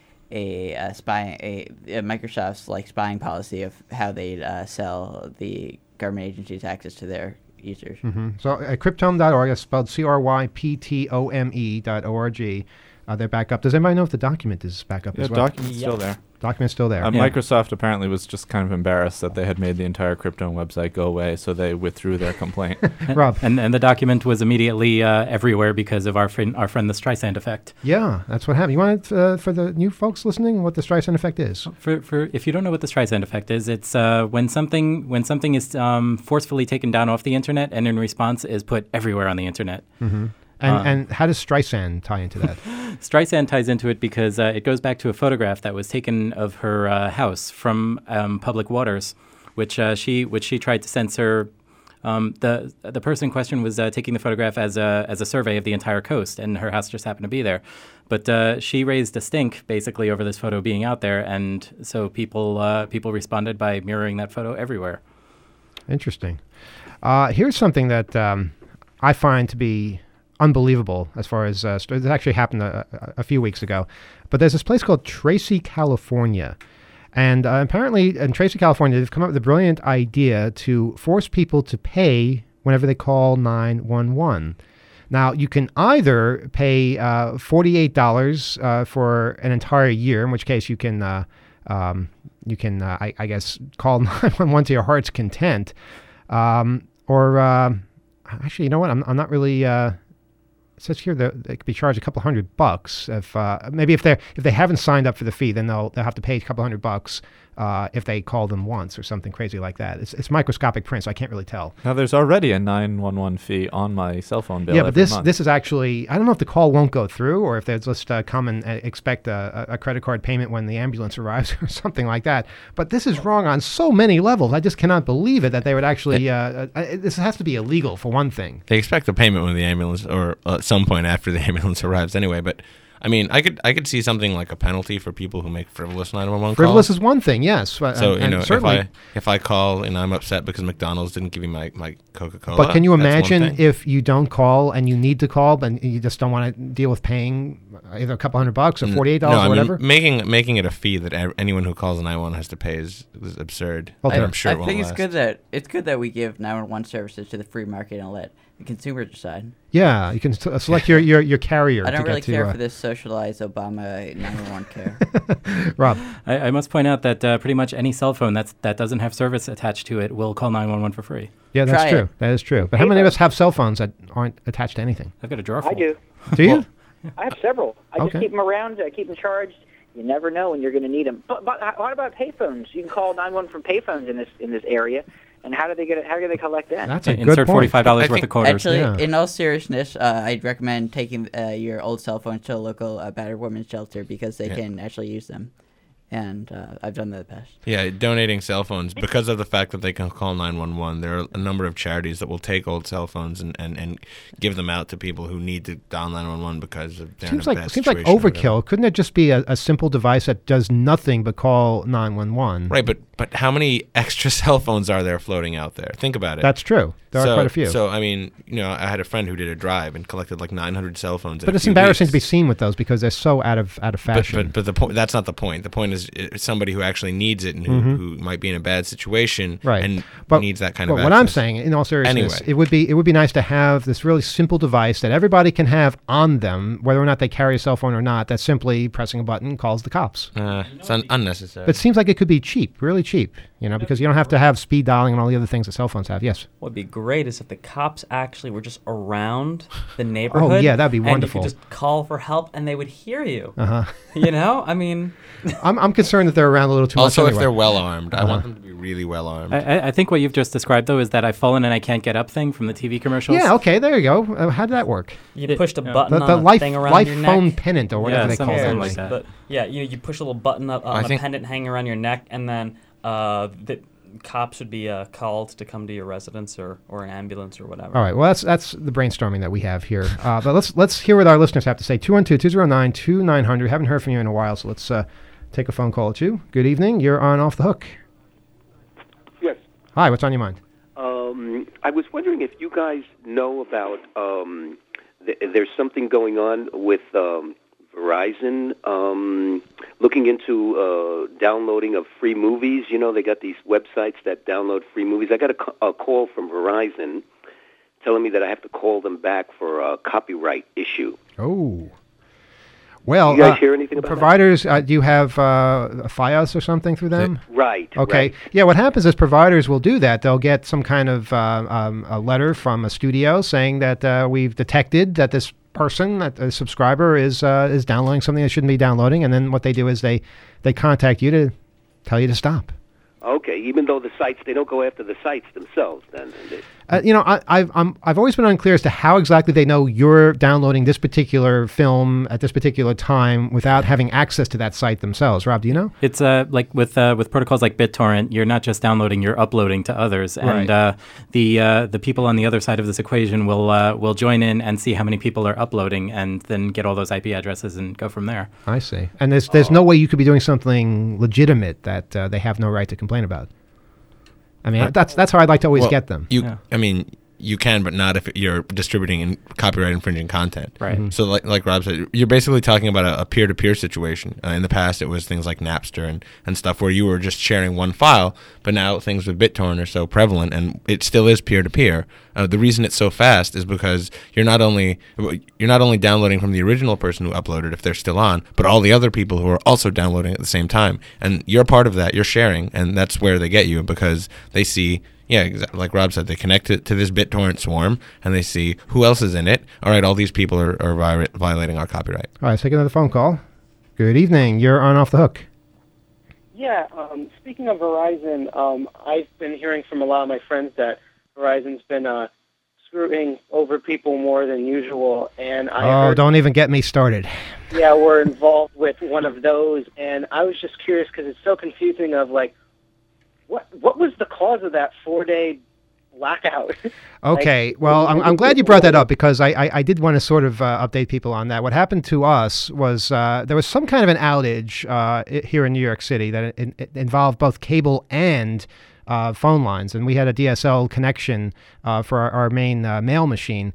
a, a spying a, a Microsoft's like spying policy of how they uh, sell the government agencies access to their users. Mm-hmm. So uh, cryptome dot org, it's spelled C R Y P T O M E dot O R G. Uh, they're back up. Does anybody know if the document is back up Yeah, as well? document's still there. Document's still there. Uh, Yeah. Microsoft apparently was just kind of embarrassed that they had made the entire Cryptome website go away, so they withdrew their complaint. Rob. And and the document was immediately uh, everywhere because of our friend our friend the Streisand effect. Yeah, that's what happened. You want it, uh, for the new folks listening, what the Streisand effect is? For for if you don't know what the Streisand effect is, it's uh, when something when something is um, forcefully taken down off the internet and in response is put everywhere on the internet. Mm-hmm. And, Um, and how does Streisand tie into that? Streisand ties into it because uh, it goes back to a photograph that was taken of her uh, house from um, public waters, which uh, she which she tried to censor. Um, the the person in question was uh, taking the photograph as a as a survey of the entire coast, and her house just happened to be there. But uh, she raised a stink basically over this photo being out there, and so people uh, people responded by mirroring that photo everywhere. Interesting. Uh, here's something that um, I find to be unbelievable as far as uh, st- this actually happened a, a, a few weeks ago. But there's this place called Tracy, California. And uh, apparently in Tracy, California, they've come up with a brilliant idea to force people to pay whenever they call nine one one. Now, you can either pay uh, forty-eight dollars uh, for an entire year, in which case you can, uh, um, you can uh, I, I guess, call nine one one to your heart's content. Um, or uh, actually, you know what? I'm, I'm not really... Uh, It says here that they could be charged a couple hundred bucks if uh, maybe if they if they haven't signed up for the fee, then they'll they'll have to pay a couple hundred bucks uh, if they call them once or something crazy like that. It's it's microscopic print, so I can't really tell. Now, there's already a nine one one fee on my cell phone bill. Yeah, but every this month. this is actually, I don't know if the call won't go through or if they just uh, come and uh, expect a, a credit card payment when the ambulance arrives or something like that. But this is wrong on so many levels. I just cannot believe it that they would actually. Uh, uh, this has to be illegal for one thing. They expect a payment when the ambulance, or uh, at some point after the ambulance arrives anyway. But I mean, I could I could see something like a penalty for people who make frivolous nine one one calls. Frivolous is one thing, yes. So and, you and know, if certainly, I if I call and I'm upset because McDonald's didn't give me my, my Coca-Cola. But can you that's one imagine thing. if you don't call and you need to call, but you just don't want to deal with paying either a couple hundred bucks or N- forty-eight no, dollars I or mean, whatever. making making it a fee that ev- anyone who calls nine one one has to pay is, is absurd. Well, and I- I'm sure I it won't think it's last. good that it's good that we give nine one one services to the free market and let the consumer decide. Yeah, you can s- uh, select your, your, your carrier. I don't to really get to, care uh, for this socialized Obama nine one one care. Rob. I, I must point out that uh, pretty much any cell phone that's that doesn't have service attached to it will call nine one one for free. Yeah, that's Try true. it. That is true. But how many of us have cell phones that aren't attached to anything? I've got a drawer full. I do. Do you? I have several. I Okay. just keep them around. I keep them charged. You never know when you're going to need them. But, but what about payphones? You can call nine one one from payphones in this in this area. And how do they get it? How do they collect that? That's a Insert good point. forty-five dollars I worth think- of quarters. Actually, Yeah. in all seriousness, uh, I'd recommend taking uh, your old cell phone to a local uh, battered women's shelter because they Yeah. can actually use them. And uh, I've done that in the past. Yeah, donating cell phones because of the fact that they can call nine one one. There are a number of charities that will take old cell phones and, and, and give them out to people who need to dial nine one one because of they're Seems in a like bad seems like situation or whatever. overkill. Couldn't it just be a, a simple device that does nothing but call nine one one? Right, but but how many extra cell phones are there floating out there? Think about it. That's true. There so, are quite a few. So I mean, you know, I had a friend who did a drive and collected like nine hundred cell phones. in but a it's few embarrassing weeks. to be seen with those because they're so out of out of But, fashion. but but the point that's not the point. The point is it's somebody who actually needs it and who, Mhm. who might be in a bad situation Right. and but, needs that kind but of what I'm access. saying, in all seriousness, Anyway. it would be it would be nice to have this really simple device that everybody can have on them, whether or not they carry a cell phone or not. That simply pressing a button calls the cops. Uh, it's un- unnecessary. But it seems like it could be cheap, really cheap, you know, because you don't have to have speed dialing and all the other things that cell phones have. Yes. What would be great is if the cops actually were just around the neighborhood. Oh, yeah, that'd be And wonderful. you could just call for help and they would hear you. Uh huh. You know, I mean, I'm I'm concerned that they're around a little too also, much. if anyway. they're well armed, I Uh-huh. want them to be really well armed. I, I- I think what you've just described, though, is that I've fallen and I can't get up thing from the T V commercials. Yeah. Okay. There you go. Uh, how did that work? you It- pushed a yeah. button The, on the a life thing around life your phone neck. pennant or whatever Yeah, they call something them. like Cares, that. But yeah, you you push a little button up I on a think- pendant hanging around your neck, and then uh, the cops would be uh, called to come to your residence or, or an ambulance or whatever. All right. Well, that's that's the brainstorming that we have here. Uh, but let's let's hear what our listeners have to say. two one two, two zero nine, two nine zero zero. Haven't heard from you in a while, so let's uh, take a phone call or two. Good evening. You're on Off the Hook. Yes. Hi. What's on your mind? Um, I was wondering if you guys know about um, th- there's something going on with um, Verizon um, looking into uh, downloading of free movies. You know, they got these websites that download free movies. I got a, ca- a call from Verizon telling me that I have to call them back for a copyright issue. Oh. Well, You guys uh, hear anything about that? providers, uh, do you have uh, Fios or something through them? Right. Okay. Right. Yeah, what happens is providers will do that. They'll get some kind of uh, um, a letter from a studio saying that uh, we've detected that this person, that a subscriber, is uh, is downloading something they shouldn't be downloading, and then what they do is they they contact you to tell you to stop. Okay. Even though the sites, they don't go after the sites themselves, then. They, Uh, you know, I, I've I'm, I've always been unclear as to how exactly they know you're downloading this particular film at this particular time without having access to that site themselves. Rob, do you know? It's uh, like with uh, with protocols like BitTorrent, you're not just downloading, you're uploading to others, and Right. uh, the uh, the people on the other side of this equation will uh, will join in and see how many people are uploading, and then get all those I P addresses and go from there. I see. And there's there's no way you could be doing something legitimate that uh, they have no right to complain about. I mean, Uh, that's that's how I'd like to always Well, get them. You, Yeah. I mean, you can, but not if you're distributing in copyright infringing content. Right. Mhm. So, like, like Rob said, you're basically talking about a, a peer-to-peer situation. Uh, in the past, it was things like Napster and, and stuff where you were just sharing one file, but now things with BitTorrent are so prevalent, and it still is peer-to-peer. Uh, the reason it's so fast is because you're not only you're not only downloading from the original person who uploaded if they're still on, but all the other people who are also downloading at the same time, and you're part of that. You're sharing, and that's where they get you because they see. Yeah, exactly. Like Rob said, they connect it to this BitTorrent swarm, and they see who else is in it. All right, all these people are, are vi- violating our copyright. All right, let's take another phone call. Good evening. You're on Off the Hook. Yeah, um, speaking of Verizon, um, I've been hearing from a lot of my friends that Verizon's been uh, screwing over people more than usual, and I Oh, heard, don't even get me started. yeah, we're involved with one of those, and I was just curious because it's so confusing of, like, what what was the cause of that four-day blackout? Okay, Like, well, was I'm, it I'm glad you people brought that that- up because I, I, I did want to sort of uh, update people on that. What happened to us was uh, there was some kind of an outage uh, i- here in New York City that it, it involved both cable and uh, phone lines, and we had a D S L connection uh, for our, our main uh, mail machine.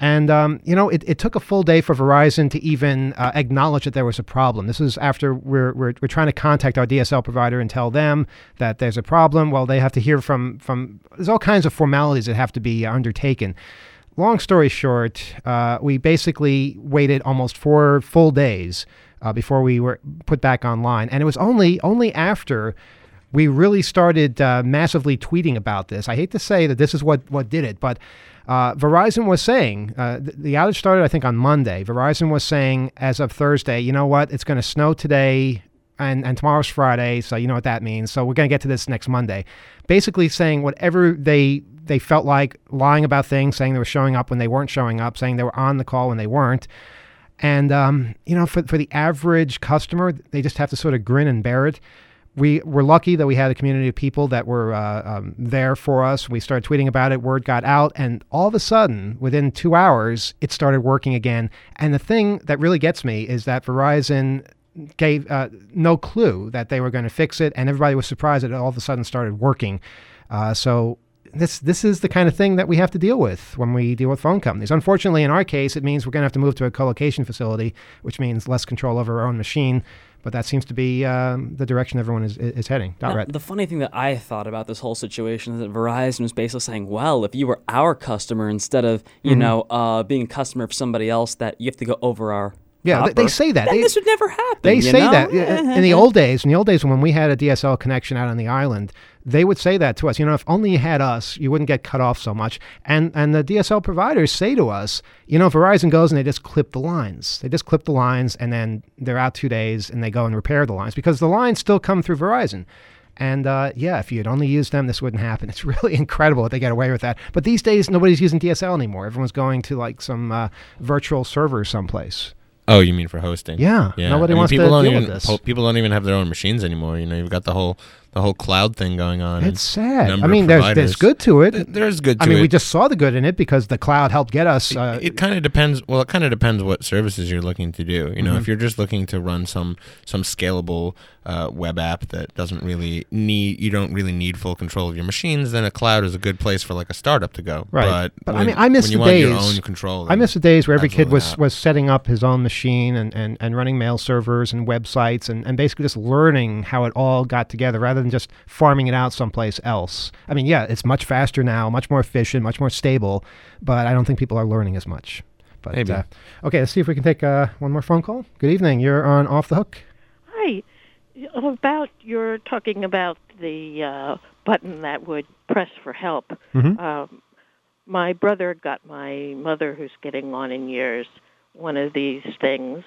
And, um, you know, it, it took a full day for Verizon to even uh, acknowledge that there was a problem. This is after we're, we're we're trying to contact our D S L provider and tell them that there's a problem. Well, they have to hear from, from there's all kinds of formalities that have to be undertaken. Long story short, uh, we basically waited almost four full days uh, before we were put back online. And it was only only after we really started uh, massively tweeting about this. I hate to say that this is what, what did it, but uh, Verizon was saying, uh, th- the outage started, I think, on Monday. Verizon was saying, as of Thursday, you know what, it's going to snow today, and, and tomorrow's Friday, so you know what that means. So we're going to get to this next Monday. Basically saying whatever they they felt like, lying about things, saying they were showing up when they weren't showing up, saying they were on the call when they weren't. And, um, you know, for, for the average customer, they just have to sort of grin and bear it. We were lucky that we had a community of people that were uh, um, there for us. We started tweeting about it. Word got out. And all of a sudden, within two hours, it started working again. And the thing that really gets me is that Verizon gave uh, no clue that they were going to fix it. And everybody was surprised that it all of a sudden started working. Uh, so this this is the kind of thing that we have to deal with when we deal with phone companies. Unfortunately, in our case, it means we're going to have to move to a co-location facility, which means less control over our own machine. But that seems to be um, the direction everyone is is heading. Now, Right. the funny thing that I thought about this whole situation is that Verizon was basically saying, well, if you were our customer instead of, you Mhm. know, uh, being a customer of somebody else, that you have to go over our Yeah, they, copper, they say that. then They, this would never happen. They you say know? that in the old days. In the old days, when we had a D S L connection out on the island, they would say that to us. You know, if only you had us, you wouldn't get cut off so much. And and the D S L providers say to us, you know, Verizon goes and they just clip the lines. They just clip the lines, and then they're out two days, and they go and repair the lines because the lines still come through Verizon. And uh, yeah, if you'd only used them, this wouldn't happen. It's really incredible that they get away with that. But these days, nobody's using D S L anymore. Everyone's going to like some uh, virtual server someplace. Oh, you mean for hosting? Yeah, nobody I mean, wants people to don't deal even, with this. po- People don't even have their own machines anymore. You know, you've got the whole the whole cloud thing going on. and It's sad. number I mean, of there's providers. there's good to it. Th- There's good to I mean, it. we just saw the good in it because the cloud helped get us. Uh, it kind of depends. Well, it kind of depends what services you're looking to do. You know, Mhm. if you're just looking to run some some scalable uh, web app that doesn't really need, you don't really need full control of your machines, then a cloud is a good place for like a startup to go. Right. But, But, I when- mean, I miss when you the want days. your own control. I miss the days where every kid absolutely was, not. was setting up his own machine and, and, and running mail servers and websites and, and basically just learning how it all got together rather than just farming it out someplace else. I mean, yeah, it's much faster now, much more efficient, much more stable, but I don't think people are learning as much. But Maybe. Uh, okay, let's see if we can take uh, one more phone call. Good evening. You're on Off the Hook. Hi. About you're talking about the uh, button that would press for help. Mhm. Um, my brother got my mother, who's getting on in years, one of these things,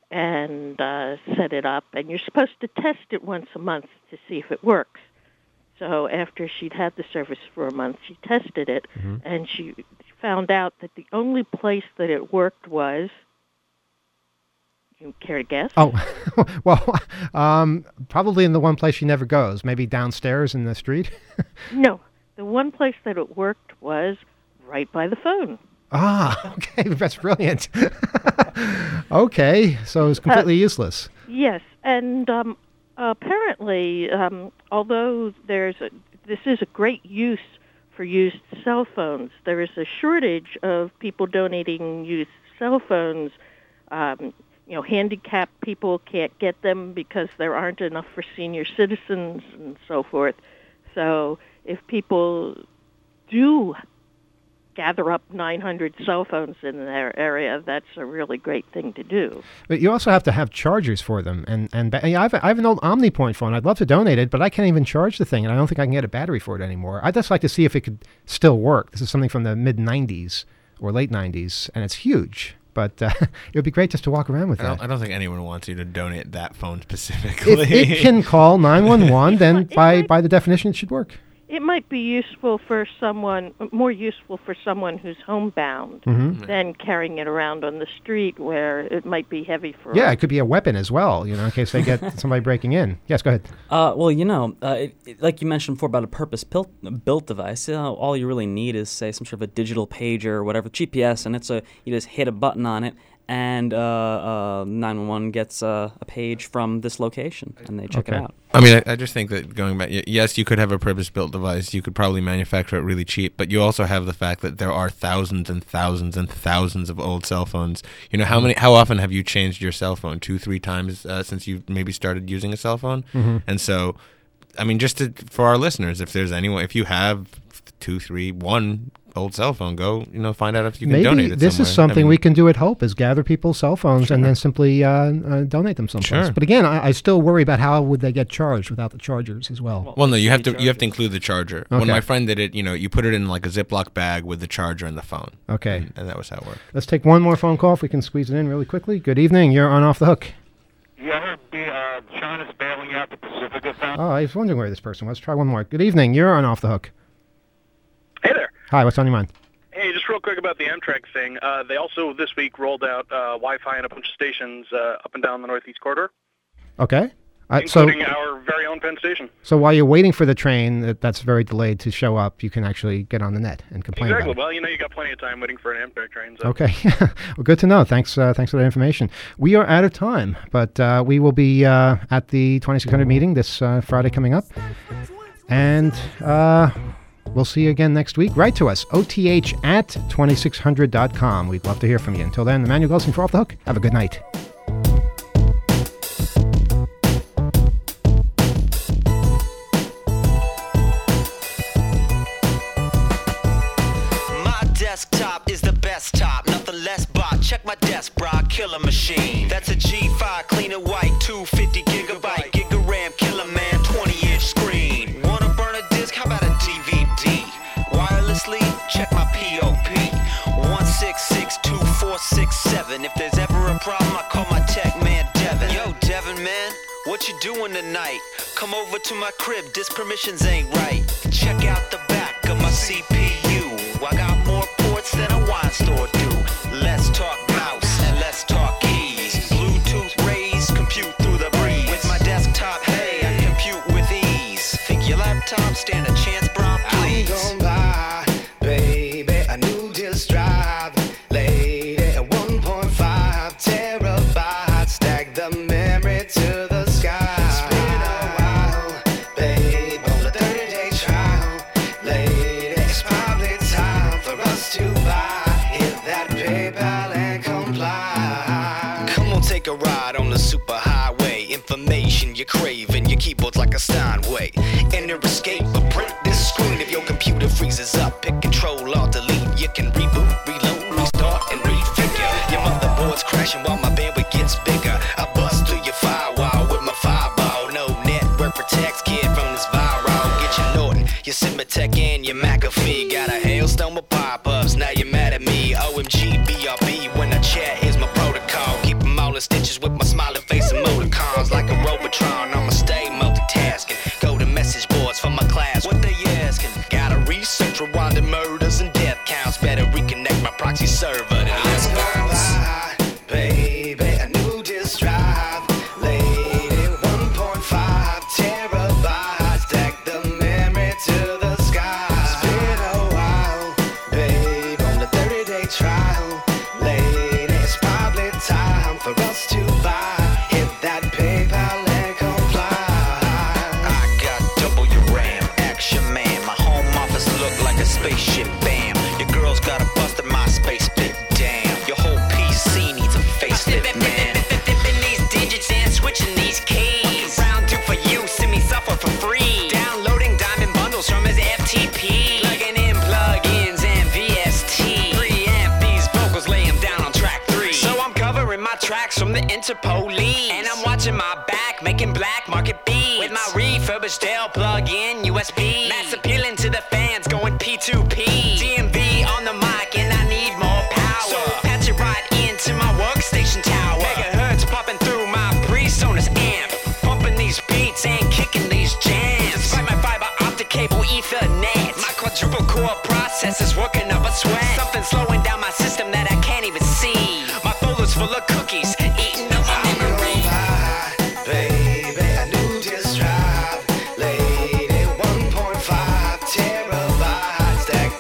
and uh, set it up. And you're supposed to test it once a month to see if it works. So after she'd had the service for a month, she tested it, Mhm. and she found out that the only place that it worked was. You care to guess? Oh, well, um, probably in the one place she never goes, maybe downstairs in the street. No, the one place that it worked was right by the phone. Ah, okay, that's brilliant. Okay, so it's completely useless. Yes, and um, apparently, um, although there's a, this is a great use for used cell phones, there is a shortage of people donating used cell phones. Um, you know, handicapped people can't get them because there aren't enough for senior citizens and so forth. So if people do gather up nine hundred cell phones in their area, that's a really great thing to do. But you also have to have chargers for them. And, and ba- I, have, I have an old OmniPoint phone. I'd love to donate it, but I can't even charge the thing, and I don't think I can get a battery for it anymore. I'd just like to see if it could still work. This is something from the mid nineties or late nineties, and it's huge. But uh, it would be great just to walk around with I don't, that. I don't think anyone wants you to donate that phone specifically. If it can call nine one one, then by, by the definition, it should work. It might be useful for someone, more useful for someone who's homebound Mhm. than carrying it around on the street where it might be heavy for. Yeah, it could be a weapon as well, you know, in case they get somebody breaking in. Yes, go ahead. Uh, well, you know, uh, it, it, like you mentioned before about a purpose-built built device, you know, all you really need is, say, some sort of a digital pager or whatever, G P S, and it's a you just hit a button on it, and uh, uh, nine one one gets uh, a page from this location, and they check Okay. it out. I mean, I, I just think that going back, y- yes, you could have a purpose-built device. You could probably manufacture it really cheap, but you also have the fact that there are thousands and thousands and thousands of old cell phones. You know, how many? How often have you changed your cell phone? Two, three times uh, since you maybe started using a cell phone? Mhm. And so, I mean, just to, for our listeners, if there's anyone, if you have two, three, one old cell phone, go, you know, find out if you can Maybe donate it this somewhere. is something I mean, we can do at Hope, is gather people's cell phones and then simply uh, uh, donate them someplace. Sure. But again, I, I still worry about how would they get charged without the chargers as well. Well, no, you have to you have to include the charger. When Okay. my friend did it, you know, you put it in like a Ziploc bag with the charger and the phone. Okay. And, and that was how it worked. Let's take one more phone call if we can squeeze it in really quickly. Good evening. You're on Off the Hook. Yeah, I heard the, uh, China's bailing out the Pacifica found. Oh, I was wondering where this person was. Try one more. Good evening. You're on Off the Hook. Hey there. Hi, what's on your mind? Hey, just real quick about the Amtrak thing. Uh, they also this week rolled out uh, Wi-Fi in a bunch of stations uh, up and down the Northeast Corridor, Okay. Uh, so, including our very own Penn Station. so while you're waiting for the train that, that's very delayed to show up, you can actually get on the net and complain Exactly. about Well, you know, you got plenty of time waiting for an Amtrak train. it. So. Okay. Well, good to know. Thanks uh, Thanks for that information. We are out of time, but uh, we will be uh, at the twenty-six hundred meeting this uh, Friday coming up. And uh, we'll see you again next week. Write to us, O T H at twenty-six hundred dot com. We'd love to hear from you. Until then, Emmanuel Gelsing for Off the Hook. Have a good night. My desktop is the best top, nothing less bot. Check my desk, bra, killer machine. That's a G five, clean and white, two fifty gigabyte, giga RAM, killer man, twenty inch screen. Wanna burn a disc? How about a D V D? Wirelessly, check my P O P. one six six two four six seven. If there's ever a problem, I call my tech man Devin. Yo, Devin, man, what you doing tonight? Come over to my crib, disk permissions ain't right. Check out the back of my C P U. I got more ports than a wine store do. Let's talk mouse and let's talk keys. Bluetooth raise, compute through the breeze. With my desktop, hey, I compute with ease. Think your laptop stand a chance, bro? Please. I'm gonna buy, baby, a new disk drive. Lady, at one point five terabytes. Stack the memory to the sky. It's been a while, babe, on a thirty-day trial. Lady, it's probably time for us to buy. Hit that PayPal and comply. Come on, take a ride on the superhighway. Information you're craving, your keyboard's like a Steinway. Enter escape or print this screen. If your computer freezes up, pick control or delete. You can reboot, reload, restart, and refigure. Your motherboard's crashing while my bandwidth gets bigger. I bust through your firewall with my fireball. No network protects kid from this viral. Get your Norton, your Cimatech, and your McAfee. Got a hailstorm of pop-ups, now you're mad at me. O M G, B R B, when I chat is my protocol. Keep them all in stitches with my smiling face and emoticons. Like a Robotron, I'ma stay multitasking. Go to message boards for my class, what they asking? Gotta research rewinding murders and death counts. Better reconnect my proxy server, then let's bounce. Baby, a new disk drive. Lady, one point five terabytes. Stack the memory to the sky. It's been a while, babe, on the thirty-day trial. Lady, it's probably time for us to buy. Hit that PayPal and comply. I got double your RAM, action man. My home office look like a spaceship, bam. Your girl's got a busted MySpace pic, damn. Your whole P C needs a facelift, man. Dipping these digits and switching these keys. Round two for you, send me software for free. Downloading diamond bundles from his F T P. Plugging in plugins and V S T. Preamp these vocals, lay 'em down on track three. So I'm covering my tracks from the Interpol leads. And I'm watching my back, making black market beats. With my refurbished Dell plug-in U S B. Mass appealing to the fans, going P two P. D M V on the mic and I need more power. So patch it right into my workstation tower. Megahertz popping through my PreSonus amp. Pumping these beats and kicking these jams. Despite my fiber optic cable Ethernet. My quadruple core processor's working up a sweat. Something slowing down my system that I can't even see. My folder's full of cookies, eating up my memory. Baby, a new disk drive. Lady, one point five terabytes. Stack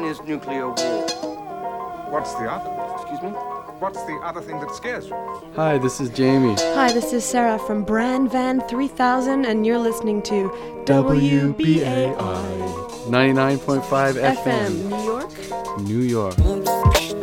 is nuclear war. What's the other? Excuse me? What's the other thing that scares you? Hi, this is Jamie. Hi, this is Sarah from Brand Van three thousand, and you're listening to W B A I ninety-nine point five F M, New York. New York.